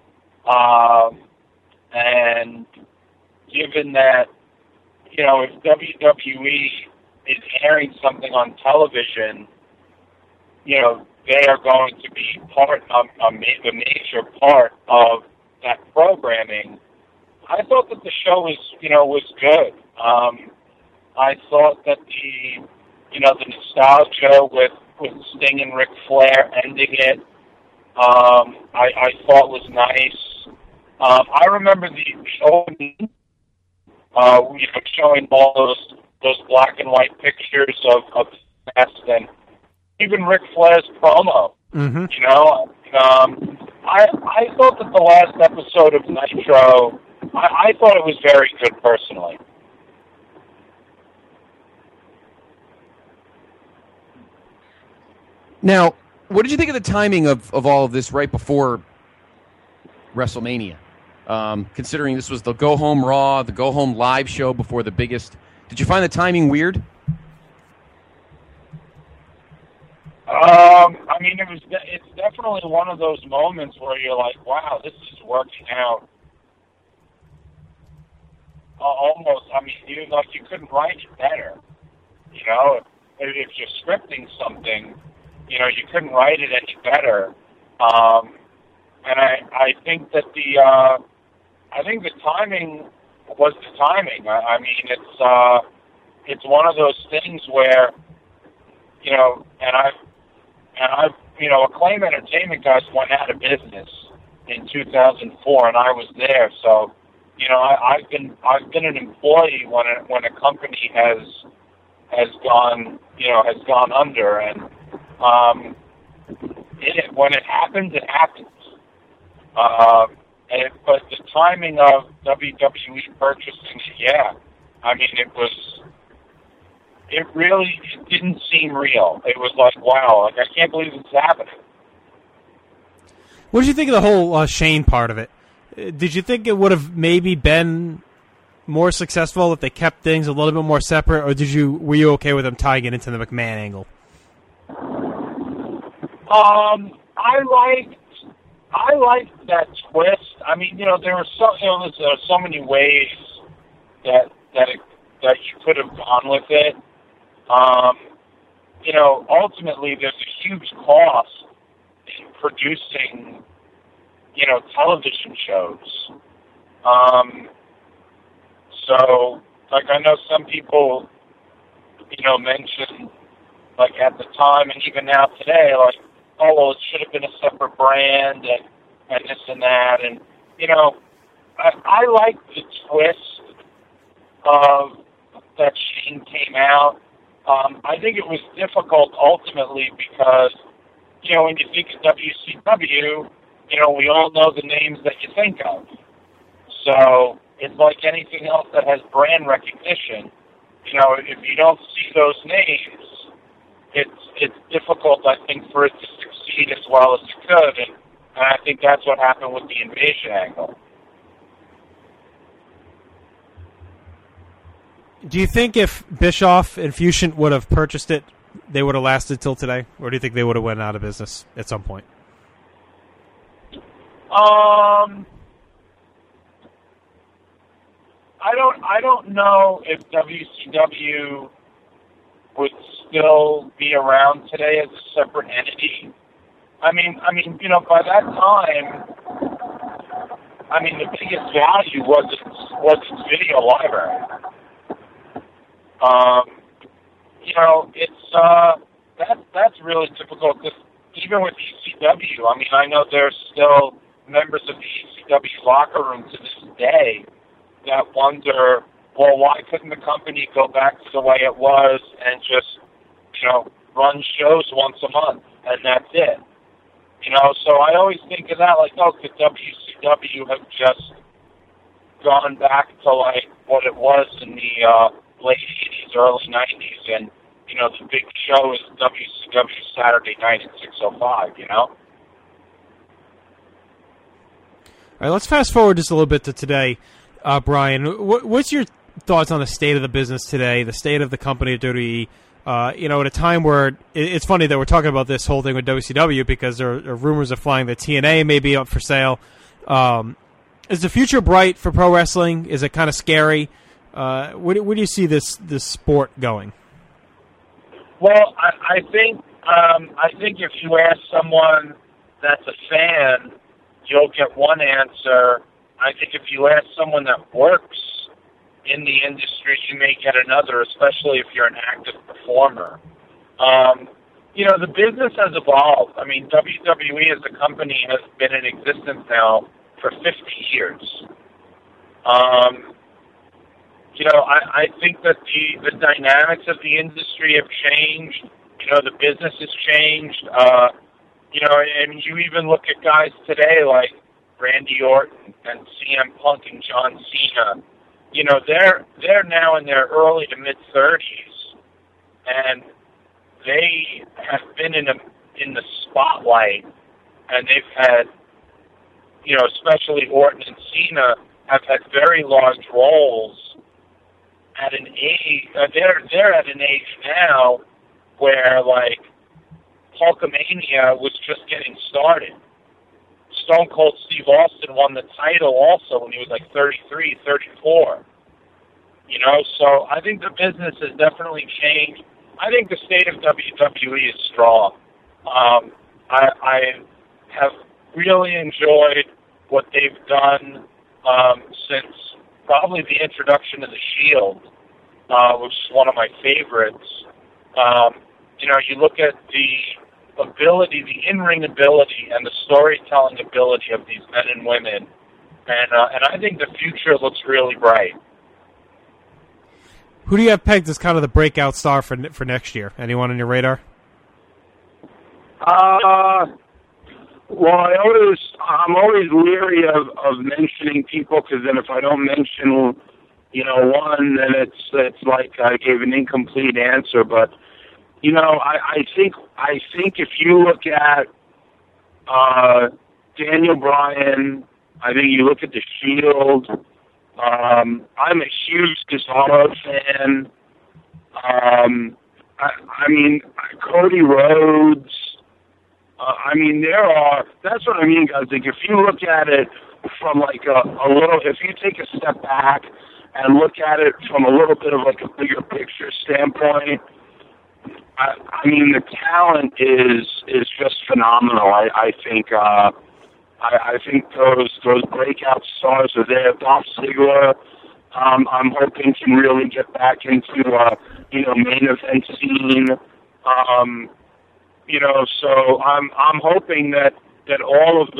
and given that, you know, if WWE is airing something on television, you know, they are going to be the major part of that programming. I thought that the show was good. I thought that the nostalgia with Sting and Ric Flair ending it, I thought was nice. I remember the opening, showing all those black and white pictures of the past, and even Ric Flair's promo. Mm-hmm. You know, I thought that the last episode of Nitro, I thought it was very good personally. Now, what did you think of the timing of all of this right before WrestleMania? Considering this was the Go Home Raw, the Go Home Live show before the biggest, did you find the timing weird? I mean, it's definitely one of those moments where you're like, wow, this is working out. Almost, I mean, you couldn't write it better. You know, if you're scripting something, you know, you couldn't write it any better. And I think that the timing was the timing. I mean, it's one of those things where, you know, and I've Acclaim Entertainment guys went out of business in 2004, and I was there. So, you know, I've been an employee when a company has gone under, and when it happens, it happens. But the timing of WWE purchasing it, yeah, I mean, it really didn't seem real. It was like, wow, like I can't believe it's happening. What did you think of the whole Shane part of it? Did you think it would have maybe been more successful if they kept things a little bit more separate, or were you okay with them tying it into the McMahon angle? I liked that twist. I mean, you know, there were so many ways that you could have gone with it. ultimately there's a huge cost in producing, television shows. So, like, I know some people, mention, like, at the time and even now today, like, oh, well, it should have been a separate brand and this and that. And, I like the twist of that Shane came out. I think it was difficult ultimately because, when you think of WCW, we all know the names that you think of. So it's like anything else that has brand recognition. If you don't see those names, it's difficult, I think, for it to succeed as well as it could. And I think that's what happened with the Invasion angle. Do you think if Bischoff and Fusion would have purchased it, they would have lasted till today? Or do you think they would have went out of business at some point? I don't know if WCW would still be around today as a separate entity. I mean, by that time, the biggest value was its video library. That's really difficult because even with ECW, I know there's still members of the ECW locker room to this day that wonder, well, why couldn't the company go back to the way it was and just, run shows once a month and that's it? So I always think of that like, oh, could WCW have just gone back to like what it was in the late 80s, early 90s, and the big show is WCW Saturday night at 6:05. All right, let's fast forward just a little bit to today, Brian. What's your thoughts on the state of the business today, the state of the company at WWE? At a time where it's funny that we're talking about this whole thing with WCW because there are rumors of flying that TNA may be up for sale. Is the future bright for pro wrestling? Is it kind of scary? Where do you see this sport going? Well, I think if you ask someone that's a fan, you'll get one answer. I think if you ask someone that works in the industry, you may get another, especially if you're an active performer. The business has evolved. WWE as a company has been in existence now for 50 years. I think that the dynamics of the industry have changed. The business has changed. You even look at guys today like Randy Orton and CM Punk and John Cena. They're now in their early to mid 30s, and they have been in the spotlight, and they've had, especially Orton and Cena have had very large roles at an age. They're at an age now where like Hulkamania was just getting started. Stone Cold Steve Austin won the title also when he was like 33, 34. So I think the business has definitely changed. I think the state of WWE is strong. I have really enjoyed what they've done since probably the introduction of the Shield, which is one of my favorites. You look at the ability, the in-ring ability, and the storytelling ability of these men and women, and I think the future looks really bright. Who do you have pegged as kind of the breakout star for next year? Anyone on your radar? Well, I'm always leery of mentioning people because then if I don't mention, one, then it's like I gave an incomplete answer. But I think if you look at Daniel Bryan, I think you look at the Shield. I'm a huge Cesaro fan. Cody Rhodes. That's what I mean, guys. Like, if you look at it from like a little, if you take a step back and look at it from a little bit of like a bigger picture standpoint, I mean, the talent is just phenomenal. I think I think those breakout stars are there. Dolph Ziggler, I'm hoping can really get back into main event scene. So I'm hoping that all of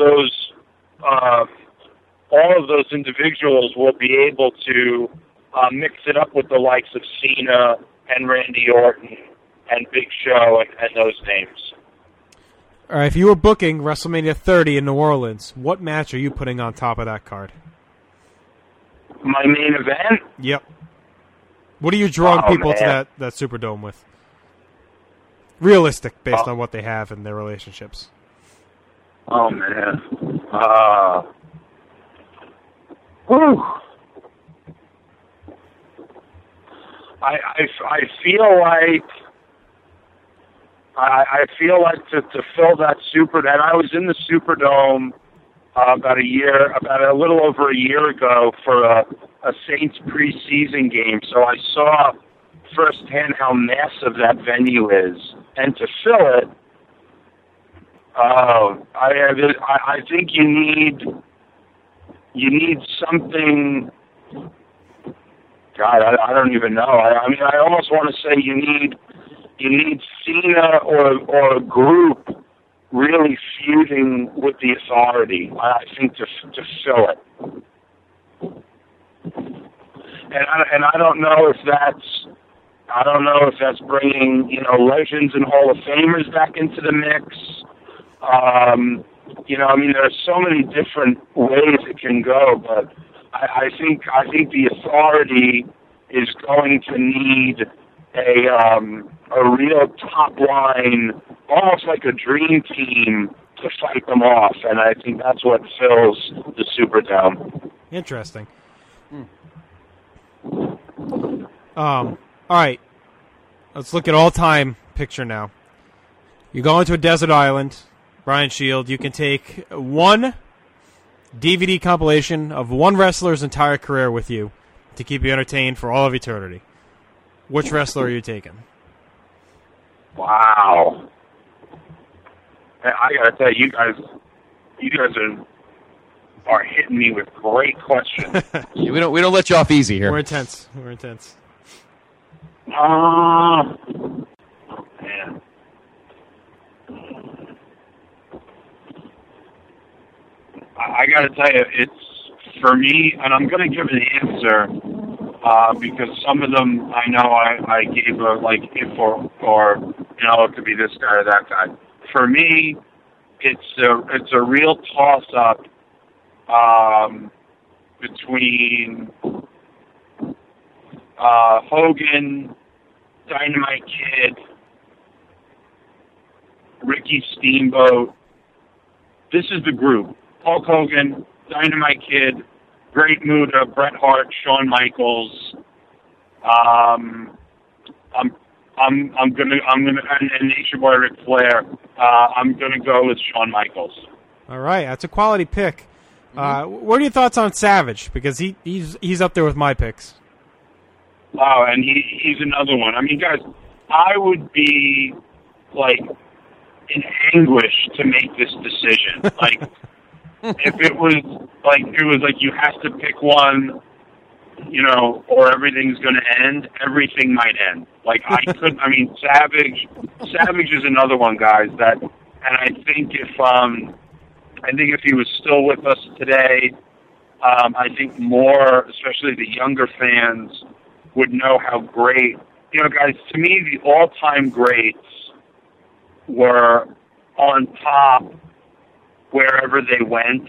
those individuals will be able to mix it up with the likes of Cena and Randy Orton and Big Show and those names. All right, if you were booking WrestleMania 30 in New Orleans, what match are you putting on top of that card? My main event? Yep. What are you drawing people to that Superdome with? Realistic, based on what they have in their relationships. Oh, man. Whew. I feel like to fill that and I was in the Superdome about a little over a year ago for a Saints preseason game, so I saw firsthand how massive that venue is, and to fill it, I think you need something. God, I don't even know. I mean, I almost want to say you need Cena or a group really feuding with the Authority. I think to fill it, and I don't know if that's bringing legends and Hall of Famers back into the mix. I mean, there are so many different ways it can go, but I think the Authority is going to need a real top line, almost like a dream team, to fight them off, and I think that's what fills the Superdome. Interesting. All right, let's look at all-time picture now. You go into a desert island, Brian Shield. You can take one DVD compilation of one wrestler's entire career with you to keep you entertained for all of eternity. Which wrestler are you taking? Wow. I gotta tell you, you guys are hitting me with great questions. we don't let you off easy here. We're intense. Man. I got to tell you, it's for me, and I'm going to give an answer because some of them I know I gave if or it could be this guy or that guy. For me, it's a real toss up between Hogan, Dynamite Kid, Ricky Steamboat. This is the group. Hulk Hogan, Dynamite Kid, Great Muta, Bret Hart, Shawn Michaels. I'm gonna and Nature Boy Ric Flair. I'm gonna go with Shawn Michaels. All right, that's a quality pick. What are your thoughts on Savage? Because he's up there with my picks. Oh, and he's another one. I mean, guys, I would be in anguish to make this decision. If it was like you have to pick one, or everything's going to end, everything might end. Savage is another one, guys, and I think if he was still with us today, I think more, especially the younger fans, would know how great, guys, to me, the all-time greats were on top wherever they went.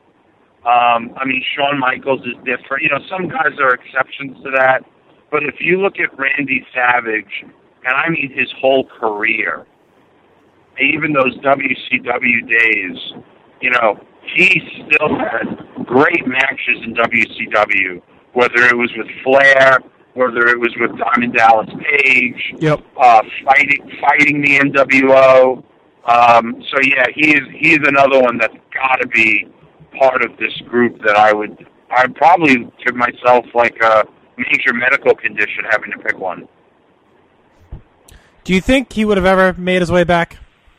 Shawn Michaels is different. Some guys are exceptions to that. But if you look at Randy Savage, and I mean his whole career, even those WCW days, he still had great matches in WCW, whether it was with Flair, whether it was with Diamond Dallas Page, fighting the NWO. So yeah, he's another one that's got to be part of this group that I'd probably give myself like a major medical condition having to pick one. Do you think he would have ever made his way back?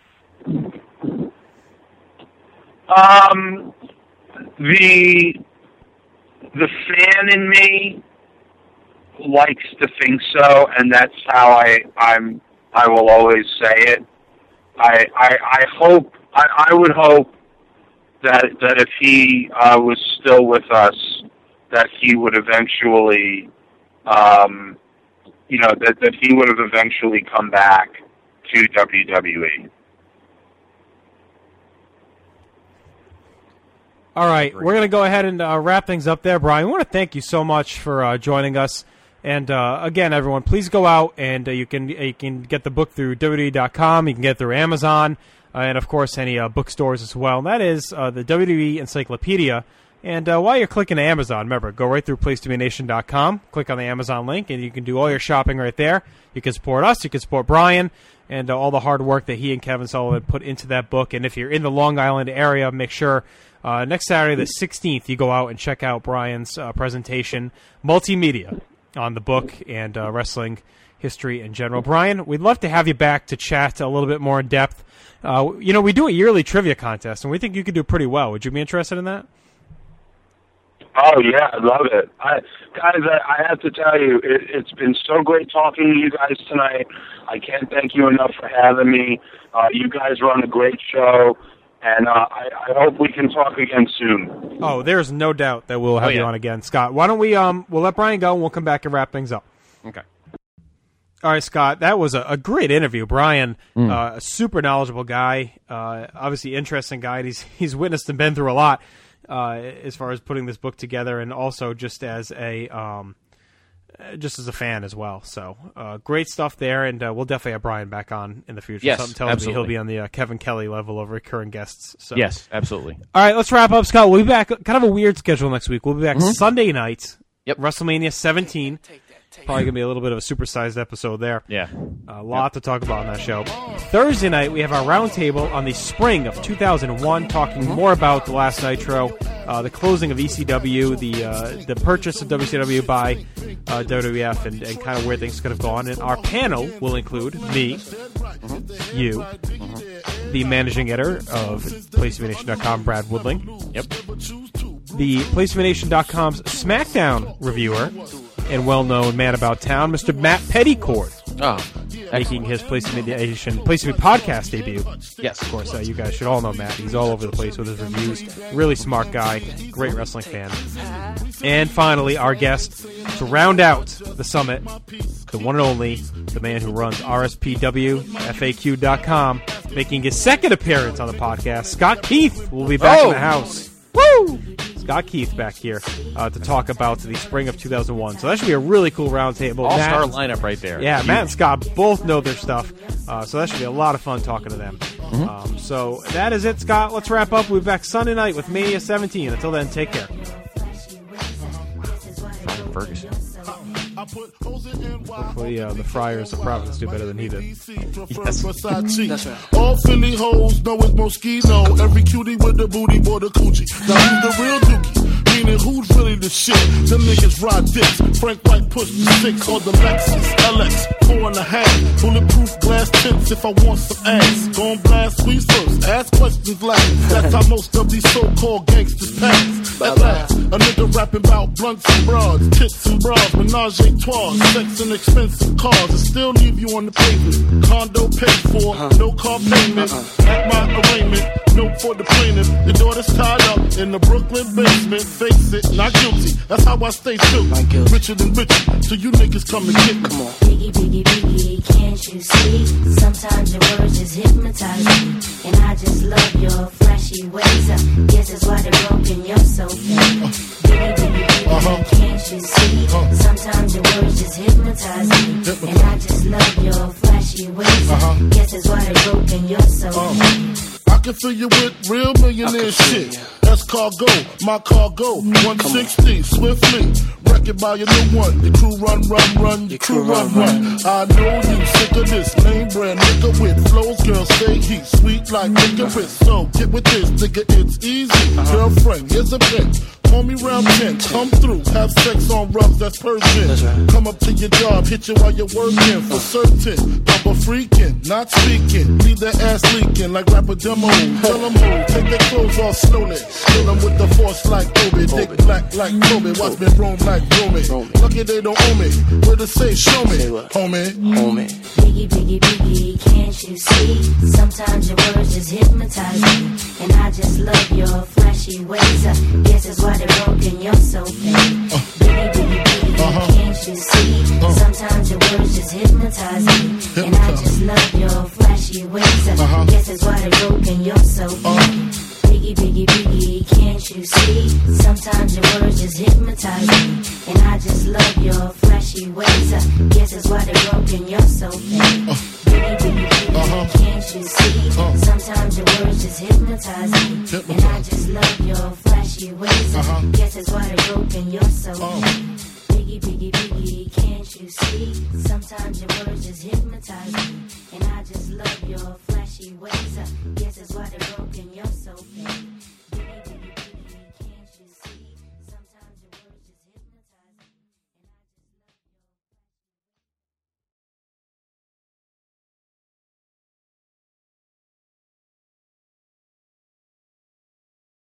The fan in me likes to think so, and that's how I will always say it. I would hope that if he was still with us, that he would eventually, that he would have eventually come back to WWE. All right, we're going to go ahead and wrap things up there, Brian. We want to thank you so much for joining us. And again, everyone, please go out and you can get the book through WWE.com. You can get it through Amazon, and of course any bookstores as well. And that is the WWE Encyclopedia. And while you're clicking Amazon, remember, go right through PlaceToBeNation.com, click on the Amazon link, and you can do all your shopping right there. You can support us, you can support Brian, and all the hard work that he and Kevin Sullivan put into that book. And if you're in the Long Island area, make sure next Saturday, the 16th, you go out and check out Brian's presentation, multimedia, on the book and wrestling history in general. Brian, we'd love to have you back to chat a little bit more in depth. We do a yearly trivia contest, and we think you could do pretty well. Would you be interested in that? Oh, yeah, I love it. I have to tell you, it's been so great talking to you guys tonight. I can't thank you enough for having me. You guys run a great show. And I hope we can talk again soon. Oh, there's no doubt that we'll have you on again, Scott. Why don't we we'll let Brian go and we'll come back and wrap things up. Okay. All right, Scott, that was a great interview. Brian, a super knowledgeable guy, obviously interesting guy. He's witnessed and been through a lot as far as putting this book together, and also just as a fan as well. So great stuff there, and we'll definitely have Brian back on in the future. Yes, Something tells absolutely. me he'll be on the Kevin Kelly level of recurring guests. So. Yes, absolutely. All right, let's wrap up, Scott. We'll be back. Kind of a weird schedule next week. We'll be back Sunday night. Yep. WrestleMania 17. Probably going to be a little bit of a supersized episode there. Yeah. A lot to talk about on that show. Thursday night, we have our roundtable on the spring of 2001, talking more about the last Nitro, the closing of ECW, the purchase of WCW by WWF, and kind of where things could have gone. And our panel will include me, you, the managing editor of PlaceToBeNation.com, Brad Woodling. Yep. The PlaceToBeNation.com's SmackDown reviewer and well-known man about town, Mr. Matt Pettycord. Making his Place to Be podcast debut. Yes. Of course, you guys should all know Matt. He's all over the place with his reviews. Really smart guy. Great wrestling fan. And finally, our guest to round out the summit, the one and only, the man who runs RSPWFAQ.com, making his second appearance on the podcast, Scott Keith will be back in the house. Woo! Scott Keith back here to talk about the spring of 2001. So that should be a really cool roundtable. All-star lineup right there. Yeah, Matt and Scott both know their stuff. So that should be a lot of fun talking to them. So that is it, Scott. Let's wrap up. We'll be back Sunday night with Mania 17. Until then, take care. Ferguson. Hopefully the Friars of Providence do better than he did. Yes. That's right. All Philly hoes know it's Moschino. Every cutie with the booty boy the coochie. Now who's the real dookie? Meaning who's really the shit? Them niggas ride dicks. Frank White push the 6 on the Lexus LX 4.5. Bulletproof glass tips if I want some ass. Gon' blast squeeze first. Ask questions last. That's how most of these so-called gangsters pass. At last, a nigga rapping about blunts and broads, tits and bras, menage a trois, sex and expensive cars, and still leave you on the pavement. Condo paid for, no car payment. At my arraignment, note for the plaintiff. Your daughter's tied up in the Brooklyn basement. Face it, not guilty. That's how I stay true. Richer than richer, so you niggas come and get me. Come on. Biggie, biggie, biggie, can't you see? Sometimes your words just hypnotize me, and I just love your flashy ways. Guess that's why they're broken. You're so fake. Biggie, biggie, biggie, can't you see? Sometimes your words just hypnotize me, and I just love your flashy ways. Guess that's why they're broken. You're so fake. I can fill you with real millionaire shit. That's cargo, my cargo. 160, swiftly. Wreck it by your new one. Your crew run. Your crew run. I know you sick of this name brand nigga with flows. Girl, stay heat, sweet like licorice. So get with this, nigga, it's easy. Girlfriend, here's a bitch. Call me round 10, come through, have sex on rubs, that's Persian. Come up to your job, hit you while you're working, for certain. Pop but freaking, not speaking. Leave their ass leaking like rapper demo. Tell them who, take their clothes off slowly. Kill them with the force like Obi. Dick black like Kobe. Watch me roam like Romy. Lucky they don't owe me. Where to say, show me, homie. Biggie, biggie, biggie, can't you see? Sometimes your words just hypnotize me. And I just love your flashy ways. Guess that's why they're broken, you're so fake. Biggie, biggie, biggie, can't you see? Sometimes your words just hypnotize me. And I just love your flashy ways. Guess that's why they're broken, you're so fake. Biggie, biggie, biggie, can't you see? Sometimes your words just hypnotize me. And I just love your flashy ways. Guess that's why they're broken, you're so fake. Biggie, biggie, biggie, can't you see? Sometimes your words just hypnotize me. And I just love your flashy ways. Guess that's why they're broken, you're so fake. Biggie, biggie, biggie, can't you see? Sometimes your words just hypnotize me.